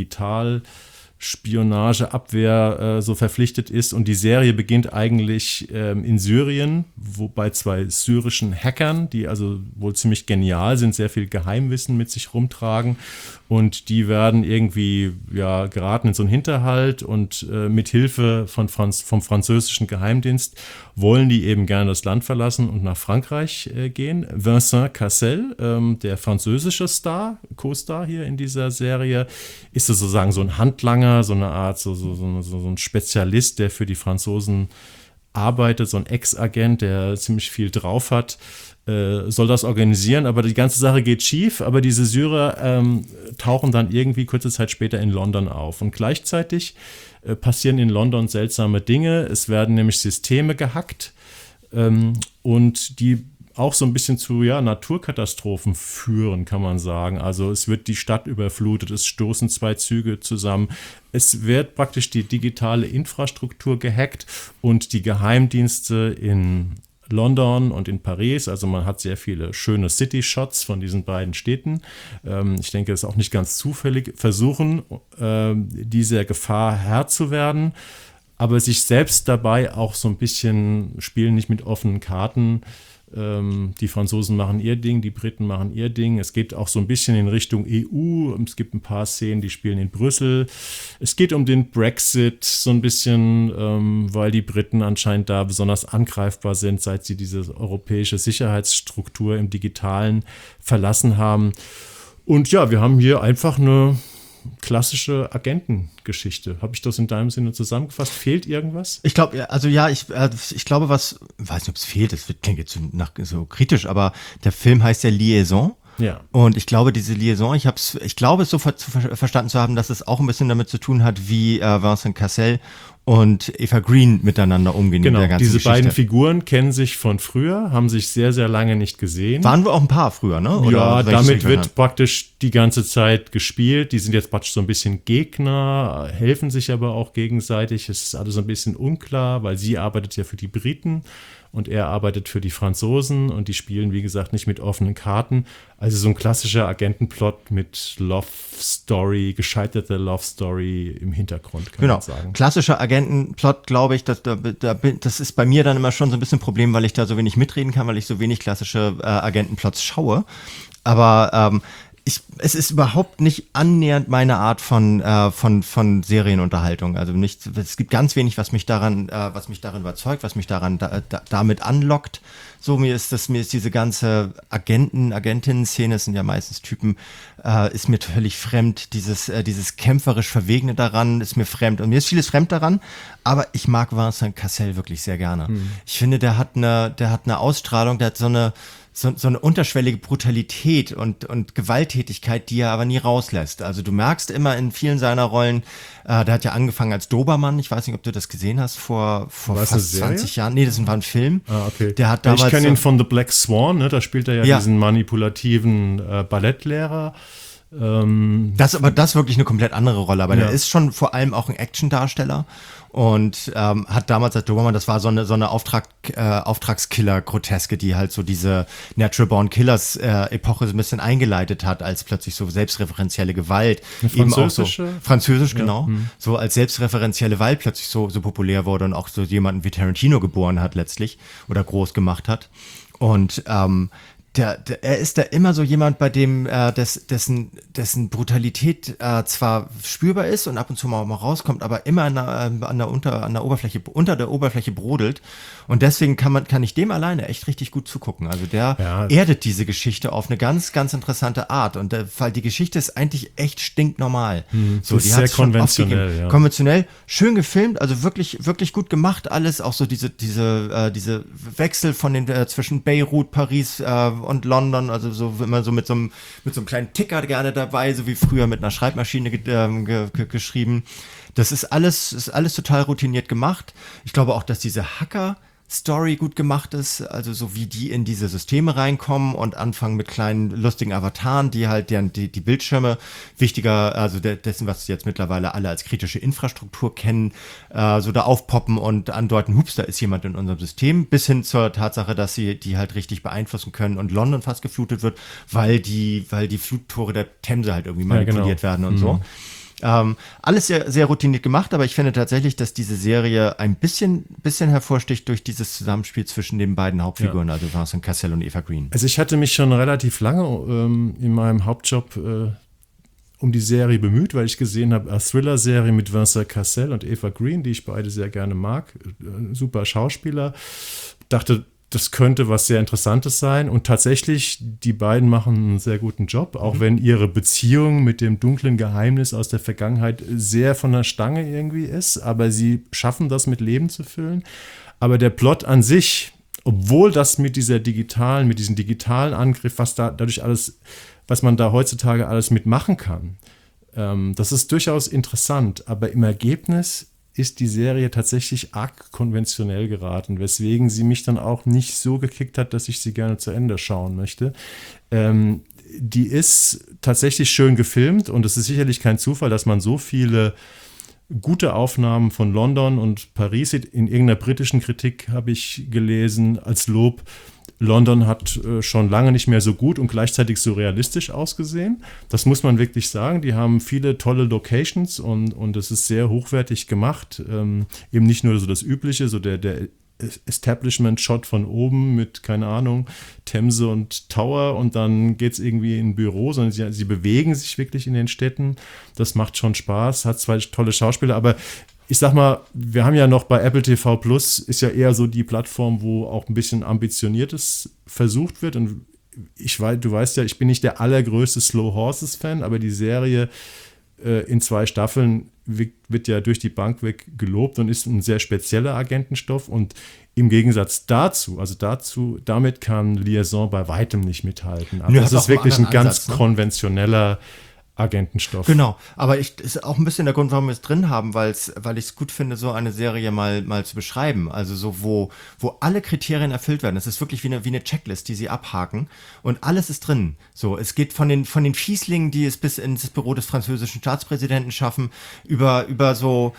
Spionageabwehr so verpflichtet ist, und die Serie beginnt eigentlich in Syrien, bei zwei syrischen Hackern, die also wohl ziemlich genial sind, sehr viel Geheimwissen mit sich rumtragen, und die werden irgendwie geraten in so einen Hinterhalt, und mit Hilfe vom französischen Geheimdienst wollen die eben gerne das Land verlassen und nach Frankreich gehen. Vincent Cassel, der französische Co-Star hier in dieser Serie, ist sozusagen so ein Handlanger, so eine Art, so ein Spezialist, der für die Franzosen arbeitet, so ein Ex-Agent, der ziemlich viel drauf hat, soll das organisieren, aber die ganze Sache geht schief, aber diese Syrer tauchen dann irgendwie kurze Zeit später in London auf, und gleichzeitig passieren in London seltsame Dinge. Es werden nämlich Systeme gehackt, und die auch so ein bisschen zu Naturkatastrophen führen, kann man sagen. Also es wird die Stadt überflutet, es stoßen zwei Züge zusammen, es wird praktisch die digitale Infrastruktur gehackt, und die Geheimdienste in London und in Paris, also man hat sehr viele schöne City-Shots von diesen beiden Städten. Ich denke, es ist auch nicht ganz zufällig, versuchen, dieser Gefahr Herr zu werden, aber sich selbst dabei auch so ein bisschen spielen, nicht mit offenen Karten. Die Franzosen machen ihr Ding, die Briten machen ihr Ding. Es geht auch so ein bisschen in Richtung EU. Es gibt ein paar Szenen, die spielen in Brüssel. Es geht um den Brexit so ein bisschen, weil die Briten anscheinend da besonders angreifbar sind, seit sie diese europäische Sicherheitsstruktur im Digitalen verlassen haben. Und ja, wir haben hier einfach eine klassische Agentengeschichte. Habe ich das in deinem Sinne zusammengefasst? Fehlt irgendwas? Ich glaube, ich glaube, weiß nicht, ob es fehlt, das klingt jetzt so kritisch, aber der Film heißt ja Liaison. Ja. Und ich glaube, diese Liaison, ich glaube, es so verstanden zu haben, dass es auch ein bisschen damit zu tun hat, wie Vincent Cassel und Eva Green miteinander umgehen. Genau, in der ganzen diese Geschichte. beiden Figuren kennen sich von früher, haben sich sehr, sehr lange nicht gesehen. Waren wir auch ein Paar früher, ne? Oder ja, damit wird praktisch die ganze Zeit gespielt. Die sind jetzt praktisch so ein bisschen Gegner, helfen sich aber auch gegenseitig. Es ist alles so ein bisschen unklar, weil sie arbeitet ja für die Briten und er arbeitet für die Franzosen, und die spielen, wie gesagt, nicht mit offenen Karten. Also so ein klassischer Agentenplot mit gescheiterte Love Story im Hintergrund, kann man sagen. Klassischer Agentenplot, glaube ich, das ist bei mir dann immer schon so ein bisschen ein Problem, weil ich da so wenig mitreden kann, weil ich so wenig klassische Agentenplots schaue. Aber es ist überhaupt nicht annähernd meine Art von Serienunterhaltung. Also es gibt ganz wenig, was mich daran überzeugt, was mich daran damit anlockt. So, mir ist diese ganze Agentinnen-Szene, das sind ja meistens Typen, ist mir völlig fremd. Dieses kämpferisch Verwegene daran ist mir fremd. Und mir ist vieles fremd daran, aber ich mag Vincent Cassel wirklich sehr gerne. Ich finde, der hat eine Ausstrahlung, der hat so eine unterschwellige Brutalität und Gewalttätigkeit, die er aber nie rauslässt. Also du merkst immer in vielen seiner Rollen, der hat ja angefangen als Dobermann, ich weiß nicht, ob du das gesehen hast, vor fast 20 Jahren. Nee, das war ein Film. Ah, okay. Der hat damals ich kenne ihn von The Black Swan, ne? Da spielt er ja diesen manipulativen Ballettlehrer. Das ist wirklich eine komplett andere Rolle, aber der ist schon vor allem auch ein Actiondarsteller und hat damals als Dobermann, das war so eine Auftragskiller-Groteske, die halt so diese Natural Born Killers Epoche so ein bisschen eingeleitet hat, als plötzlich so selbstreferenzielle Gewalt, eben auch so französisch, genau, so als selbstreferenzielle Gewalt plötzlich so populär wurde und auch so jemanden wie Tarantino geboren hat letztlich oder groß gemacht hat. Und er ist da immer so jemand, bei dem dessen Brutalität zwar spürbar ist und ab und zu mal rauskommt, aber immer unter der Oberfläche brodelt. Und deswegen kann ich dem alleine echt richtig gut zugucken. Also der erdet diese Geschichte auf eine ganz, ganz interessante Art. Und weil die Geschichte ist eigentlich echt stinknormal. So, die ist sehr konventionell. Ja. Konventionell, schön gefilmt, also wirklich, wirklich gut gemacht alles. Auch so diese Wechsel von zwischen Beirut, Paris und London, also so immer so mit so einem kleinen Ticker gerne dabei, so wie früher mit einer Schreibmaschine geschrieben. Das ist alles total routiniert gemacht. Ich glaube auch, dass diese Hacker-Story gut gemacht ist, also so wie die in diese Systeme reinkommen und anfangen mit kleinen lustigen Avataren, die halt die Bildschirme wichtiger, also dessen, was jetzt mittlerweile alle als kritische Infrastruktur kennen, so da aufpoppen und andeuten, hups, da ist jemand in unserem System, bis hin zur Tatsache, dass sie die halt richtig beeinflussen können und London fast geflutet wird, weil die Fluttore der Themse halt irgendwie manipuliert werden und so. Alles sehr, sehr routiniert gemacht, aber ich finde tatsächlich, dass diese Serie ein bisschen hervorsticht durch dieses Zusammenspiel zwischen den beiden Hauptfiguren, also Vincent Cassel und Eva Green. Also ich hatte mich schon relativ lange in meinem Hauptjob um die Serie bemüht, weil ich gesehen habe, eine Thriller-Serie mit Vincent Cassel und Eva Green, die ich beide sehr gerne mag, super Schauspieler, dachte, das könnte was sehr Interessantes sein und tatsächlich, die beiden machen einen sehr guten Job, auch wenn ihre Beziehung mit dem dunklen Geheimnis aus der Vergangenheit sehr von der Stange irgendwie ist, aber sie schaffen das mit Leben zu füllen. Aber der Plot an sich, obwohl das mit diesem digitalen Angriff, was man da heutzutage alles mitmachen kann, das ist durchaus interessant, aber im Ergebnis ist die Serie tatsächlich arg konventionell geraten, weswegen sie mich dann auch nicht so gekickt hat, dass ich sie gerne zu Ende schauen möchte. Die ist tatsächlich schön gefilmt und es ist sicherlich kein Zufall, dass man so viele gute Aufnahmen von London und Paris sieht. In irgendeiner britischen Kritik habe ich gelesen als Lob, London hat schon lange nicht mehr so gut und gleichzeitig so realistisch ausgesehen. Das muss man wirklich sagen. Die haben viele tolle Locations und es ist sehr hochwertig gemacht. Eben nicht nur so das Übliche, so der Establishment-Shot von oben mit, keine Ahnung, Themse und Tower und dann geht es irgendwie in ein Büro, sondern sie bewegen sich wirklich in den Städten. Das macht schon Spaß, hat zwei tolle Schauspieler, aber ich sag mal, wir haben ja noch bei Apple TV Plus, ist ja eher so die Plattform, wo auch ein bisschen Ambitioniertes versucht wird. Und du weißt ja, ich bin nicht der allergrößte Slow Horses-Fan, aber die Serie in 2 Staffeln wird ja durch die Bank weg gelobt und ist ein sehr spezieller Agentenstoff. Und im Gegensatz damit kann Liaison bei weitem nicht mithalten. Aber das ist wirklich ein ganz konventioneller Agentenstoff. Genau, aber ist auch ein bisschen der Grund, warum wir es drin haben, weil ich es gut finde, so eine Serie mal zu beschreiben. Also so, wo alle Kriterien erfüllt werden. Es ist wirklich wie eine Checklist, die sie abhaken und alles ist drin. So, es geht von den Fieslingen, die es bis ins Büro des französischen Staatspräsidenten schaffen, über so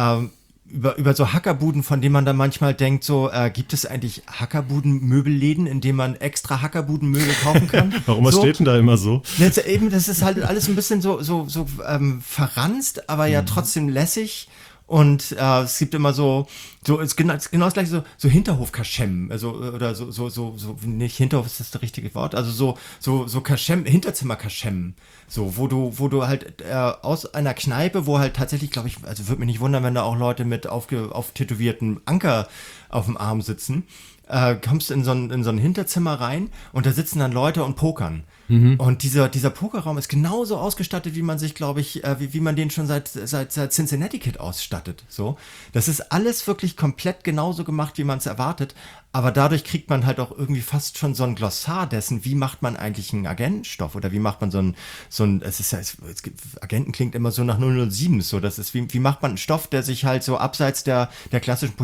Hackerbuden, von denen man dann manchmal denkt, so, gibt es eigentlich Hackerbuden-Möbelläden, in denen man extra Hackerbuden-Möbel kaufen kann? Warum, was steht denn da immer so? Das ist halt alles ein bisschen so verranzt, aber ja trotzdem lässig. Und es gibt immer so ist genau das gleiche, so Hinterhof-Kaschem, also oder so nicht Hinterhof ist das richtige Wort, also so Kaschem, Hinterzimmer-Kaschem, so wo du halt aus einer Kneipe, wo halt tatsächlich, glaube ich, also würde mich nicht wundern, wenn da auch Leute mit auftätowierten Anker auf dem Arm sitzen, kommst in so ein Hinterzimmer rein und da sitzen dann Leute und pokern. Und dieser Pokerraum ist genauso ausgestattet, wie man sich, glaube ich, wie man den schon seit Cincinnati Kid ausstattet. So, das ist alles wirklich komplett genauso gemacht, wie man es erwartet. Aber dadurch kriegt man halt auch irgendwie fast schon so ein Glossar dessen, wie macht man eigentlich einen Agentenstoff oder wie macht man so ein Agenten klingt immer so nach 007, so, das ist, wie macht man einen Stoff, der sich halt so abseits der klassischen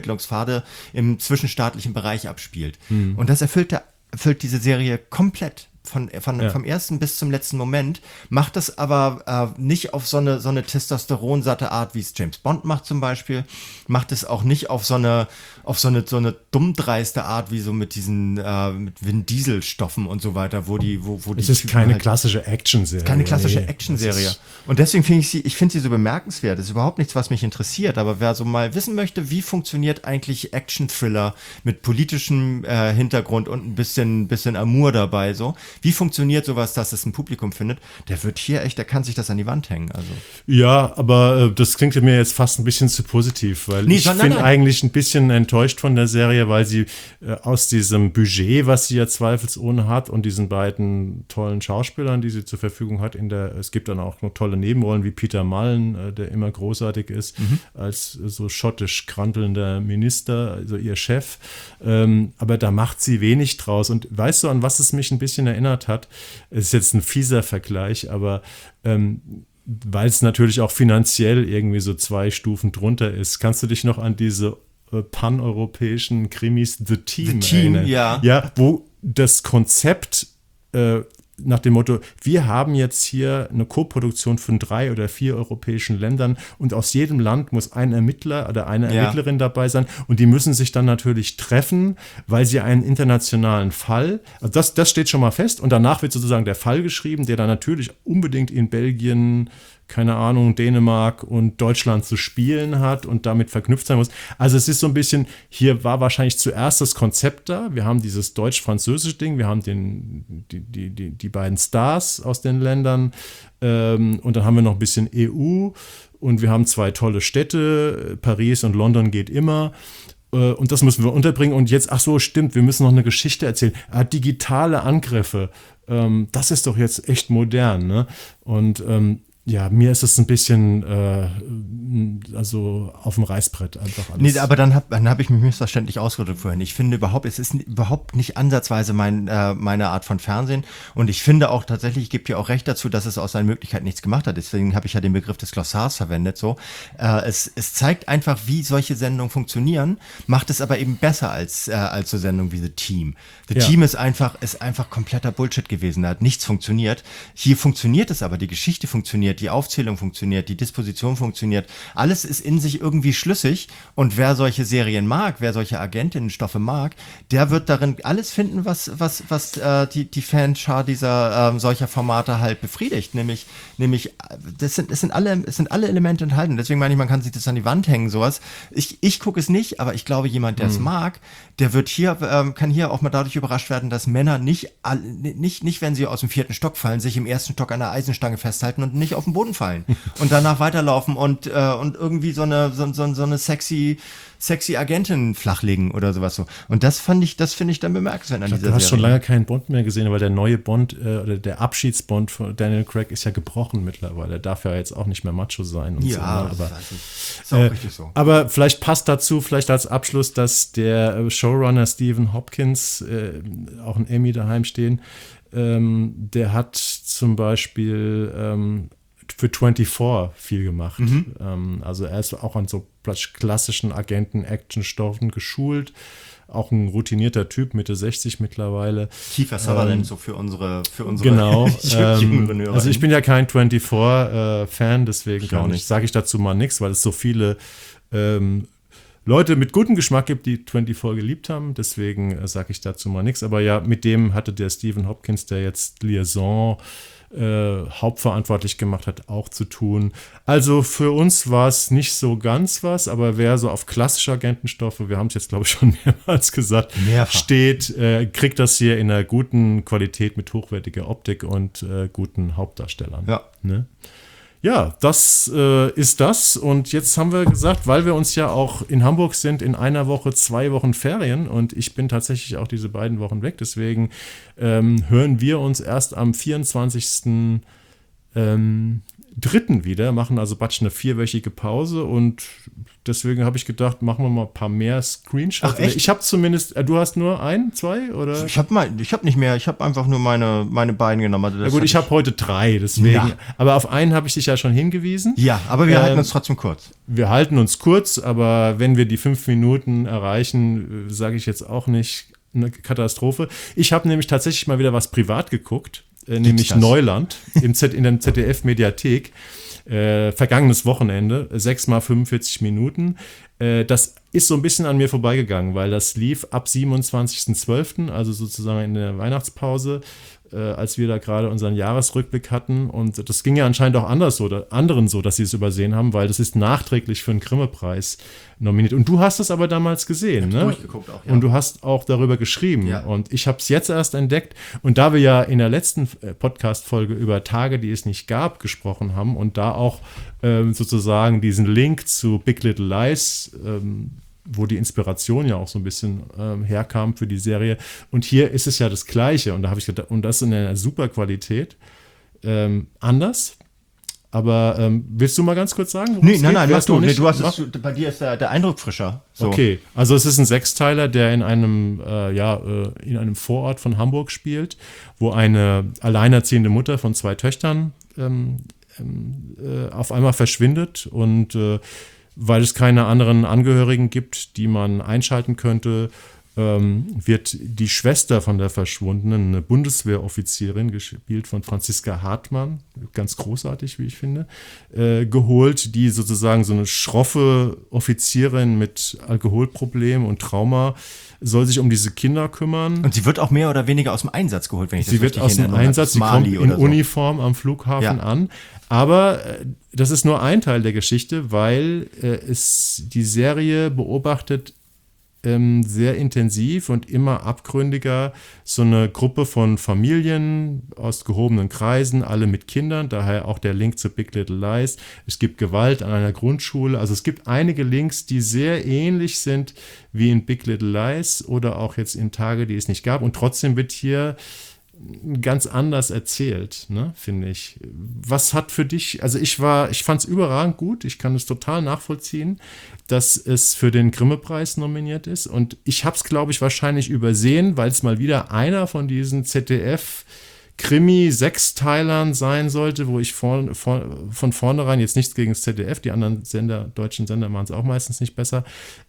Polizeiermittlungspfade im zwischenstaatlichen Bereich abspielt. Und das erfüllt diese Serie komplett. vom ersten bis zum letzten Moment, macht es aber nicht auf so eine testosteronsatte Art, wie es James Bond macht zum Beispiel, macht es auch nicht auf so eine dummdreiste Art, wie so mit diesen mit Vin Diesel Stoffen und so weiter, wo die es ist keine klassische Actionserie. Keine klassische Actionserie. Und deswegen finde ich sie so bemerkenswert. Das ist überhaupt nichts, was mich interessiert. Aber wer so mal wissen möchte, wie funktioniert eigentlich Action-Thriller mit politischem Hintergrund und ein bisschen Amour dabei, so, wie funktioniert sowas, dass es ein Publikum findet, der kann sich das an die Wand hängen. Also. Ja, aber das klingt mir jetzt fast ein bisschen zu positiv, weil ich bin eigentlich ein bisschen enttäuscht von der Serie, weil sie aus diesem Budget, was sie ja zweifelsohne hat, und diesen beiden tollen Schauspielern, die sie zur Verfügung hat, es gibt dann auch noch tolle Nebenrollen wie Peter Mullen, der immer großartig ist, als so schottisch krantelnder Minister, also ihr Chef, aber da macht sie wenig draus. Und weißt du, an was es mich ein bisschen erinnert hat? Es ist jetzt ein fieser Vergleich, aber weil es natürlich auch finanziell irgendwie so 2 Stufen drunter ist. Kannst du dich noch an diese paneuropäischen Krimis The Team erinnern? Ja, wo das Konzept nach dem Motto, wir haben jetzt hier eine Koproduktion von 3 oder 4 europäischen Ländern und aus jedem Land muss ein Ermittler oder eine Ermittlerin dabei sein und die müssen sich dann natürlich treffen, weil sie einen internationalen Fall, also das steht schon mal fest und danach wird sozusagen der Fall geschrieben, der dann natürlich unbedingt in Belgien, keine Ahnung, Dänemark und Deutschland zu spielen hat und damit verknüpft sein muss. Also es ist so ein bisschen, hier war wahrscheinlich zuerst das Konzept da, wir haben dieses deutsch-französische Ding, wir haben die beiden Stars aus den Ländern und dann haben wir noch ein bisschen EU und wir haben 2 tolle Städte, Paris und London geht immer. Und das müssen wir unterbringen. Und jetzt, ach so, stimmt, wir müssen noch eine Geschichte erzählen. Digitale Angriffe, das ist doch jetzt echt modern, ne? Und ja, mir ist es ein bisschen also auf dem Reißbrett einfach alles. Nee, aber dann hab ich mich missverständlich ausgedrückt vorhin. Ich finde es ist überhaupt nicht ansatzweise meine Art von Fernsehen. Und ich finde auch tatsächlich, ich gebe dir auch recht dazu, dass es aus seinen Möglichkeiten nichts gemacht hat. Deswegen habe ich ja den Begriff des Glossars verwendet. So. Es zeigt einfach, wie solche Sendungen funktionieren, macht es aber eben besser als so Sendungen wie The Team. The Team ist einfach kompletter Bullshit gewesen. Da hat nichts funktioniert. Hier funktioniert es aber, die Geschichte funktioniert, die Aufzählung funktioniert, die Disposition funktioniert. Alles ist in sich irgendwie schlüssig und wer solche Serien mag, wer solche Agentinnenstoffe mag, der wird darin alles finden, was die Fanschar dieser solcher Formate halt befriedigt. Nämlich es sind alle Elemente enthalten. Deswegen meine ich, man kann sich das an die Wand hängen, sowas. Ich gucke es nicht, aber ich glaube, jemand, der es mag, der wird kann hier auch mal dadurch überrascht werden, dass Männer nicht, wenn sie aus dem 4. Stock fallen, sich im 1. Stock an der Eisenstange festhalten und nicht auf den Boden fallen und danach weiterlaufen und irgendwie so eine sexy Agentin flachlegen oder sowas so. Und das finde ich dann bemerkenswert an dieser Serie. Du hast schon lange keinen Bond mehr gesehen, weil der neue Bond oder der Abschiedsbond von Daniel Craig ist ja gebrochen mittlerweile. Er darf ja jetzt auch nicht mehr macho sein. Und so, aber ist auch richtig so. Aber vielleicht passt dazu, vielleicht als Abschluss, dass der Showrunner Stephen Hopkins, auch ein Emmy daheim stehen, der hat zum Beispiel für 24 viel gemacht. Also er ist auch an so klassischen Agenten-Action-Stoffen geschult. Auch ein routinierter Typ, Mitte 60 mittlerweile. Kiefer Sutherland so für unsere genau. Also ich bin ja kein 24-Fan, deswegen sage ich dazu mal nichts, weil es so viele Leute mit gutem Geschmack gibt, die 24 geliebt haben. Deswegen sage ich dazu mal nichts. Aber ja, mit dem hatte der Stephen Hopkins, der jetzt Liaison hauptverantwortlich gemacht hat, auch zu tun. Also für uns war es nicht so ganz was, aber wer so auf klassische Agentenstoffe, wir haben es jetzt glaube ich schon mehrmals gesagt, steht, kriegt das hier in einer guten Qualität mit hochwertiger Optik und guten Hauptdarstellern. Ja. Ne? Ja, das ist das. Und jetzt haben wir gesagt, weil wir uns ja auch in Hamburg sind, in einer Woche 2 Wochen Ferien und ich bin tatsächlich auch diese beiden Wochen weg. Deswegen hören wir uns erst am 24. 3. wieder, machen also batsch eine 4-wöchige Pause und deswegen habe ich gedacht, machen wir mal ein paar mehr Screenshots. Ach, echt? Ich habe zumindest, du hast nur 1, 2 oder? Ich habe nicht mehr, ich habe einfach nur meine beiden genommen. Also ja gut, ich habe heute 3, deswegen. Ja. Aber auf einen habe ich dich ja schon hingewiesen. Ja, aber wir halten uns trotzdem kurz. Wir halten uns kurz, aber wenn wir die 5 Minuten erreichen, sage ich jetzt auch nicht eine Katastrophe. Ich habe nämlich tatsächlich mal wieder was privat geguckt, nämlich Neuland in der ZDF-Mediathek. Vergangenes Wochenende, 6 mal 45 Minuten. Das ist so ein bisschen an mir vorbeigegangen, weil das lief ab 27.12., also sozusagen in der Weihnachtspause, als wir da gerade unseren Jahresrückblick hatten. Und das ging ja anscheinend auch anderen so, dass sie es übersehen haben, weil das ist nachträglich für den Grimme-Preis nominiert. Und du hast es aber damals gesehen, ne? Durchgeguckt auch, ja. Und du hast auch darüber geschrieben. Ja. Und ich habe es jetzt erst entdeckt. Und da wir ja in der letzten Podcast-Folge über Tage, die es nicht gab, gesprochen haben und da auch sozusagen diesen Link zu Big Little Lies, wo die Inspiration ja auch so ein bisschen herkam für die Serie. Und hier ist es ja das Gleiche. Und da habe ich gedacht, und das in einer super Qualität. Anders. Aber willst du mal ganz kurz sagen? Nein, mach du. Nee, bei dir ist der Eindruck frischer. So. Okay, also es ist ein Sechsteiler, der in einem Vorort von Hamburg spielt, wo eine alleinerziehende Mutter von 2 Töchtern auf einmal verschwindet und weil es keine anderen Angehörigen gibt, die man einschalten könnte, wird die Schwester von der Verschwundenen, eine Bundeswehroffizierin, gespielt von Franziska Hartmann, ganz großartig, wie ich finde, geholt, die sozusagen so eine schroffe Offizierin mit Alkoholproblem und Trauma soll sich um diese Kinder kümmern. Und sie wird auch mehr oder weniger aus dem Einsatz geholt, wenn ich das richtig erinnere. Sie wird aus dem Einsatz, sie kommt in Uniform am Flughafen an. Aber das ist nur ein Teil der Geschichte, weil die Serie beobachtet sehr intensiv und immer abgründiger so eine Gruppe von Familien aus gehobenen Kreisen, alle mit Kindern, daher auch der Link zu Big Little Lies. Es gibt Gewalt an einer Grundschule, also es gibt einige Links, die sehr ähnlich sind wie in Big Little Lies oder auch jetzt in Tage, die es nicht gab, und trotzdem wird hier ganz anders erzählt, ne, finde ich. Was hat für dich, also ich fand es überragend gut, ich kann es total nachvollziehen, dass es für den Grimme-Preis nominiert ist, und ich habe es, glaube ich, wahrscheinlich übersehen, weil es mal wieder einer von diesen ZDF-Krimi-Sechsteilern sein sollte, wo ich von vornherein, jetzt nichts gegen das ZDF, die anderen deutschen Sender machen es auch meistens nicht besser,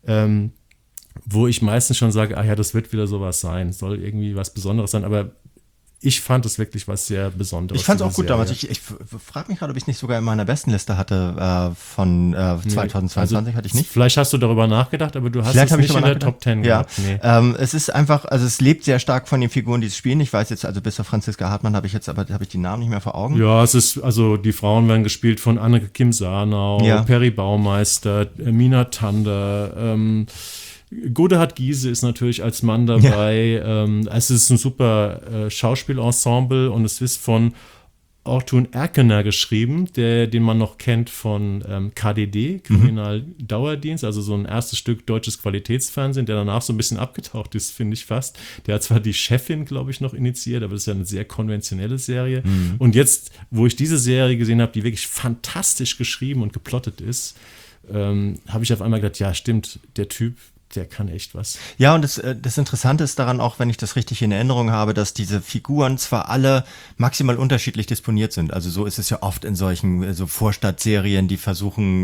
wo ich meistens schon sage, das wird wieder sowas sein, soll irgendwie was Besonderes sein, aber ich fand es wirklich was sehr Besonderes. Ich fand es auch gut damals. Ich frage mich gerade, ob ich es nicht sogar in meiner besten Liste hatte von 2022, also, hatte ich nicht. Vielleicht hast du darüber nachgedacht, aber du hast es nicht in der Top 10 gehabt. Nee. Es ist einfach, also es lebt sehr stark von den Figuren, die es spielen. Ich weiß jetzt, also bis auf Franziska Hartmann habe ich die Namen nicht mehr vor Augen. Ja, es ist, also die Frauen werden gespielt von Anneke Kim-Sarnau, Perry Baumeister, Mina Tander, Godehard Giese ist natürlich als Mann dabei. Ja. Es ist ein super Schauspielensemble und es ist von Ortun Erkener geschrieben, den man noch kennt von KDD, Kriminaldauerdienst, also so ein erstes Stück deutsches Qualitätsfernsehen, der danach so ein bisschen abgetaucht ist, finde ich fast. Der hat zwar die Chefin, glaube ich, noch initiiert, aber das ist ja eine sehr konventionelle Serie. Und jetzt, wo ich diese Serie gesehen habe, die wirklich fantastisch geschrieben und geplottet ist, habe ich auf einmal gedacht, ja stimmt, der Typ, der kann echt was. Ja, und das Interessante ist daran auch, wenn ich das richtig in Erinnerung habe, dass diese Figuren zwar alle maximal unterschiedlich disponiert sind. Also so ist es ja oft in solchen so Vorstadtserien, die versuchen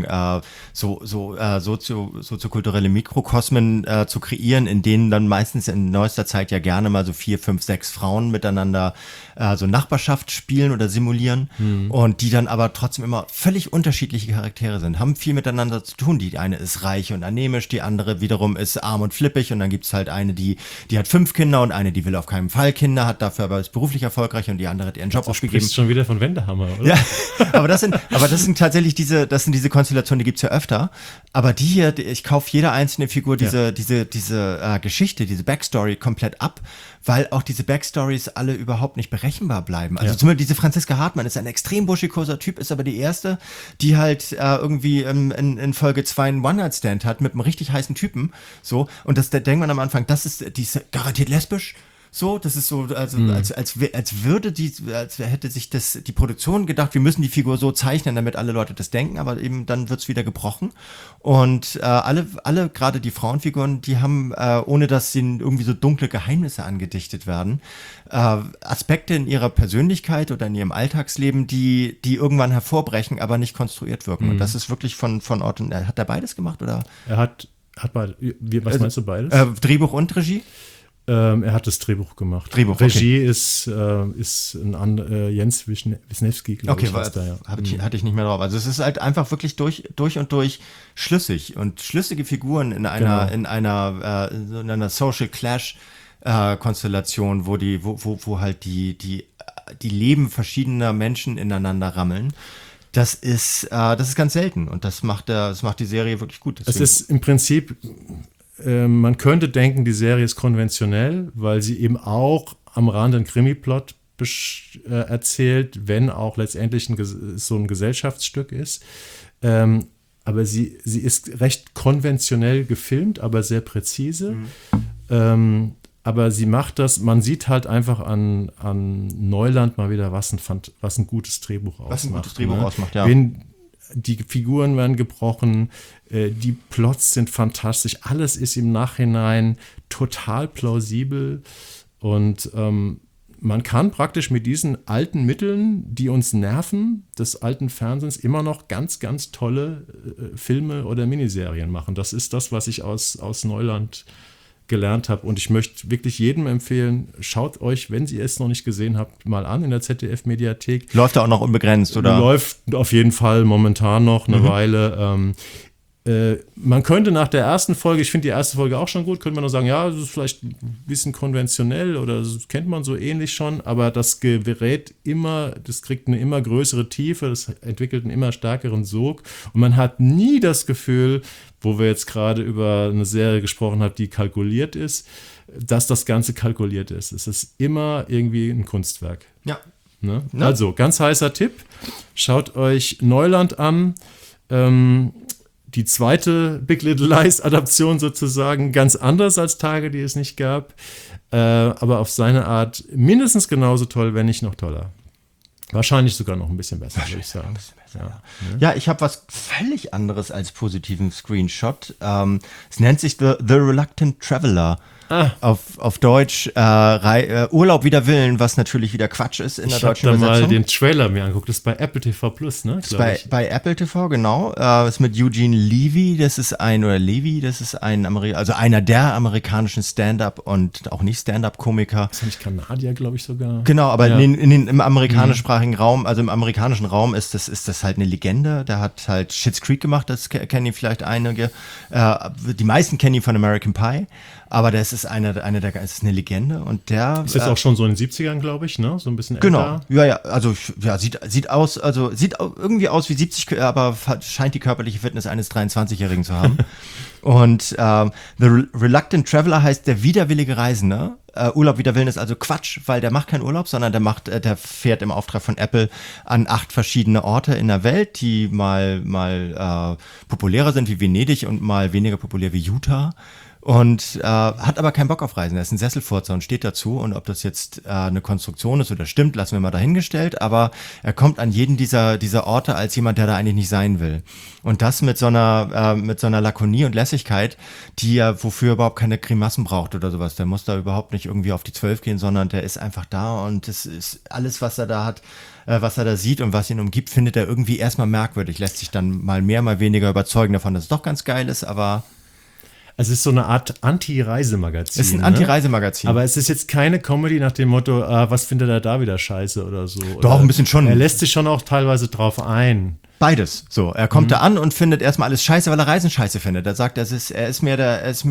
soziokulturelle Mikrokosmen zu kreieren, in denen dann meistens in neuester Zeit ja gerne mal so 4, 5, 6 Frauen miteinander so Nachbarschaft spielen oder simulieren und die dann aber trotzdem immer völlig unterschiedliche Charaktere sind, haben viel miteinander zu tun. Die eine ist reich und anämisch, die andere wiederum ist arm und flippig, und dann gibt es halt eine, die hat 5 Kinder und eine, die will auf keinen Fall Kinder, hat dafür aber ist beruflich erfolgreich, und die andere hat ihren Job aufgegeben. Das ist schon wieder von Wendehammer, oder? Ja, aber das sind tatsächlich diese Konstellationen, die gibt es ja öfter. Aber die hier, ich kaufe jeder einzelne Figur diese Geschichte, diese Backstory komplett ab, weil auch diese Backstories alle überhaupt nicht berechenbar bleiben. Also zum Beispiel diese Franziska Hartmann ist ein extrem buschikoser Typ, ist aber die erste, die halt irgendwie in Folge 2 einen One-Night-Stand hat mit einem richtig heißen Typen. So, und da denkt man am Anfang, die ist garantiert lesbisch. So, das ist so, also als hätte sich die Produktion gedacht, wir müssen die Figur so zeichnen, damit alle Leute das denken, aber eben dann wird's wieder gebrochen. Und alle gerade die Frauenfiguren, die haben, ohne dass ihnen irgendwie so dunkle Geheimnisse angedichtet werden, Aspekte in ihrer Persönlichkeit oder in ihrem Alltagsleben, die irgendwann hervorbrechen, aber nicht konstruiert wirken. Und das ist wirklich von Orton. Hat er beides gemacht, oder? Er hat beide. Was meinst du, beides? Drehbuch und Regie? Er hat das Drehbuch gemacht. Regie ist ein Jens Wisniewski, glaube ich. Hatte ich nicht mehr drauf. Also es ist halt einfach wirklich durch und durch schlüssig und schlüssige Figuren in einer Social Clash Konstellation, wo halt die Leben verschiedener Menschen ineinander rammeln. Das ist ganz selten und das macht die Serie wirklich gut. Deswegen. Es ist im Prinzip, man könnte denken, die Serie ist konventionell, weil sie eben auch am Rand einen Krimi-Plot erzählt, wenn auch letztendlich so ein Gesellschaftsstück ist. Aber sie ist recht konventionell gefilmt, aber sehr präzise. Aber sie macht das, man sieht halt einfach an Neuland mal wieder, was ein gutes Drehbuch ausmacht. Ja. Die Figuren werden gebrochen, die Plots sind fantastisch, alles ist im Nachhinein total plausibel und man kann praktisch mit diesen alten Mitteln, die uns nerven, des alten Fernsehens, immer noch ganz, ganz tolle Filme oder Miniserien machen. Das ist das, was ich aus Neuland gelernt habe und ich möchte wirklich jedem empfehlen, schaut euch, wenn ihr es noch nicht gesehen habt, mal an in der ZDF-Mediathek. Läuft da auch noch unbegrenzt, oder? Läuft auf jeden Fall momentan noch eine Weile. Man könnte nach der ersten Folge, ich finde die erste Folge auch schon gut, könnte man nur sagen, ja, das ist vielleicht ein bisschen konventionell oder das kennt man so ähnlich schon, aber das kriegt eine immer größere Tiefe, das entwickelt einen immer stärkeren Sog und man hat nie das Gefühl, wo wir jetzt gerade über eine Serie gesprochen haben, die kalkuliert ist, dass das Ganze kalkuliert ist. Es ist immer irgendwie ein Kunstwerk. Ja. Ne? Ja. Also, ganz heißer Tipp, schaut euch Neuland an, die zweite Big Little Lies Adaption sozusagen, ganz anders als Tage, die es nicht gab, aber auf seine Art mindestens genauso toll, wenn nicht noch toller. Wahrscheinlich sogar noch ein bisschen besser, würde ich sagen. Ja, ich habe was völlig anderes als positiven Screenshot. Es nennt sich The Reluctant Traveler. Auf Deutsch Urlaub wider Willen, was natürlich wieder Quatsch ist in der deutschen Übersetzung. Ich habe da mal den Trailer mir angeguckt, das ist bei Apple TV Plus, ne? Das ist bei Apple TV, genau. Das ist mit Eugene Levy, das ist einer der amerikanischen Stand-Up und auch nicht Stand-Up-Komiker. Das ist nicht Kanadier, glaube ich sogar. Genau, aber im amerikanischsprachigen Raum, also im amerikanischen Raum ist das halt eine Legende. Der hat halt Schitt's Creek gemacht, das kennen ihn vielleicht einige. Die meisten kennen ihn von American Pie. Aber das ist es ist eine Legende und der ist jetzt auch schon so in den 70ern, glaube ich, ne? So ein bisschen älter. Genau, sieht aus, also sieht irgendwie aus wie 70, aber scheint die körperliche Fitness eines 23-Jährigen zu haben. Und The Reluctant Traveler heißt der widerwillige Reisende. Urlaub wider Willen ist also Quatsch, weil der macht keinen Urlaub, sondern der fährt im Auftrag von Apple an 8 verschiedene Orte in der Welt, die mal populärer sind wie Venedig und mal weniger populär wie Utah. Und hat aber keinen Bock auf Reisen. Er ist ein Sesselfurzer und steht dazu. Und ob das jetzt eine Konstruktion ist oder stimmt, lassen wir mal dahingestellt. Aber er kommt an jeden dieser Orte als jemand, der da eigentlich nicht sein will. Und das mit so einer Lakonie und Lässigkeit, wofür er überhaupt keine Grimassen braucht oder sowas. Der muss da überhaupt nicht irgendwie auf die 12 gehen, sondern der ist einfach da. Und das ist alles, was er da hat, was er da sieht und was ihn umgibt, findet er irgendwie erstmal merkwürdig. Lässt sich dann mal mehr, mal weniger überzeugen davon, dass es doch ganz geil ist, aber es ist so eine Art Anti-Reisemagazin. Es ist ein Anti-Reisemagazin. Aber es ist jetzt keine Comedy nach dem Motto, was findet er da wieder scheiße oder so. Doch, oder ein bisschen schon. Er lässt sich schon auch teilweise drauf ein. Beides. So, er kommt da an und findet erstmal alles scheiße, weil er Reisen scheiße findet. Er sagt, er ist mehr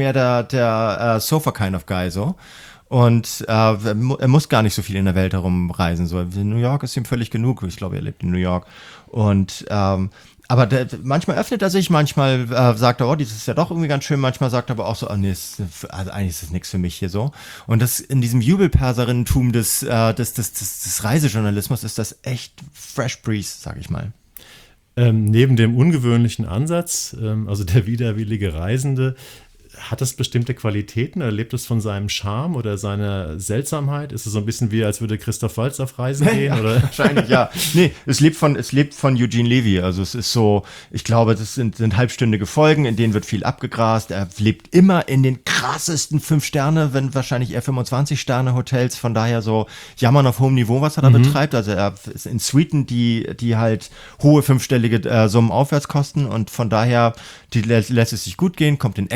der Sofa kind of guy, so. Und er muss gar nicht so viel in der Welt herumreisen. So, New York ist ihm völlig genug. Ich glaube, er lebt in New York. Und aber manchmal öffnet er sich, manchmal sagt er, das ist ja doch irgendwie ganz schön, manchmal sagt er aber auch so, eigentlich ist das nichts für mich hier so. Und das in diesem Jubelperserinnentum des Reisejournalismus ist das echt fresh breeze, sag ich mal. Neben dem ungewöhnlichen Ansatz, also der widerwillige Reisende, hat das bestimmte Qualitäten? Oder lebt es von seinem Charme oder seiner Seltsamheit? Ist es so ein bisschen wie, als würde Christoph Waltz auf Reisen gehen? Ja, oder? Wahrscheinlich, ja. Nee, es lebt von Eugene Levy. Also es ist so, ich glaube, das sind halbstündige Folgen, in denen wird viel abgegrast. Er lebt immer in den krassesten 5 Sterne, wenn wahrscheinlich eher 25 Sterne Hotels. Von daher so jammern auf hohem Niveau, was er da betreibt. Also er ist in Suiten, die halt hohe 5-stellige Summen aufwärts kosten. Und von daher lässt es sich gut gehen, kommt in Ecken hinein,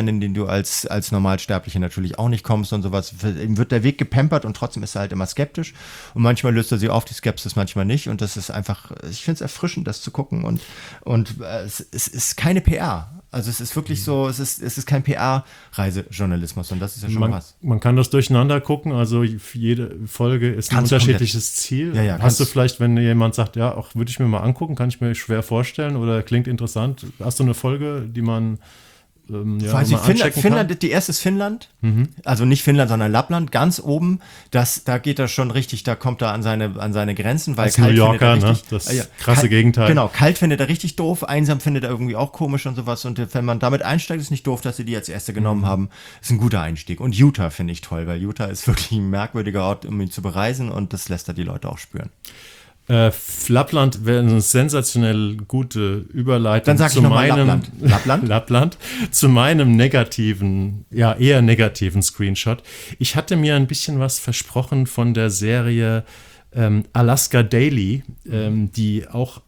in den du als Normalsterbliche natürlich auch nicht kommst und sowas. Ihm wird der Weg gepampert und trotzdem ist er halt immer skeptisch. Und manchmal löst er sie auf, die Skepsis, manchmal nicht. Und das ist einfach, ich finde es erfrischend, das zu gucken. Und es ist keine PR. Also es ist wirklich so, es ist kein PR-Reisejournalismus und das ist ja schon was. Man kann das durcheinander gucken, also jede Folge ist ein unterschiedliches Ziel. Ja, hast du vielleicht, wenn jemand sagt, ja, auch würde ich mir mal angucken, kann ich mir schwer vorstellen oder klingt interessant, hast du eine Folge, die man weiß ich, Finnland, die erste ist Finnland, also nicht Finnland, sondern Lappland, ganz oben, da geht das schon richtig, da kommt er an seine Grenzen, weil als New Yorker, ne? Das krasse Gegenteil. Genau, kalt findet er richtig doof, einsam findet er irgendwie auch komisch und sowas und wenn man damit einsteigt, ist nicht doof, dass sie die als erste genommen haben, ist ein guter Einstieg. Und Utah finde ich toll, weil Utah ist wirklich ein merkwürdiger Ort, um ihn zu bereisen und das lässt er die Leute auch spüren. Lappland wäre eine sensationell gute Überleitung. Dann sag ich nochmal Lappland. Lappland. Zu meinem eher negativen Screenshot. Ich hatte mir ein bisschen was versprochen von der Serie Alaska Daily, die auch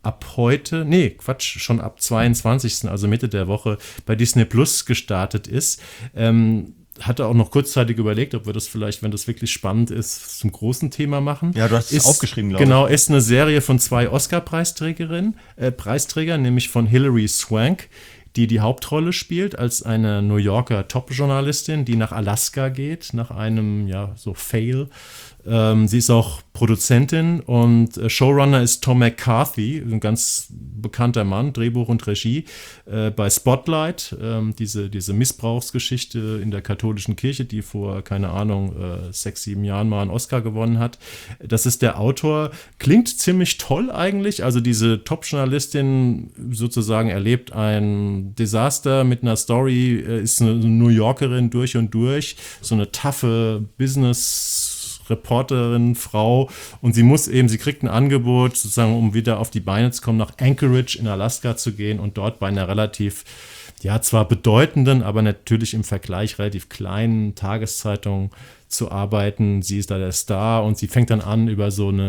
schon ab 22., also Mitte der Woche bei Disney Plus gestartet ist. Hatte auch noch kurzzeitig überlegt, ob wir das vielleicht, wenn das wirklich spannend ist, zum großen Thema machen. Ja, du hast es aufgeschrieben, glaube ich. Genau, ist eine Serie von 2 Oscar-Preisträgern, nämlich von Hilary Swank, die Hauptrolle spielt als eine New Yorker Top-Journalistin, die nach Alaska geht, nach einem, Fail. Sie ist auch Produzentin und Showrunner ist Tom McCarthy, ein ganz bekannter Mann, Drehbuch und Regie bei Spotlight, diese Missbrauchsgeschichte in der katholischen Kirche, die vor, 6, 7 Jahren mal einen Oscar gewonnen hat. Das ist der Autor. Klingt ziemlich toll eigentlich, also diese Top-Journalistin sozusagen erlebt ein Desaster mit einer Story, ist eine New Yorkerin durch und durch, so eine taffe Business-Reporterin, Frau, und sie kriegt ein Angebot, sozusagen, um wieder auf die Beine zu kommen, nach Anchorage in Alaska zu gehen und dort bei einer relativ, zwar bedeutenden, aber natürlich im Vergleich relativ kleinen Tageszeitung zu arbeiten. Sie ist da der Star und sie fängt dann an, über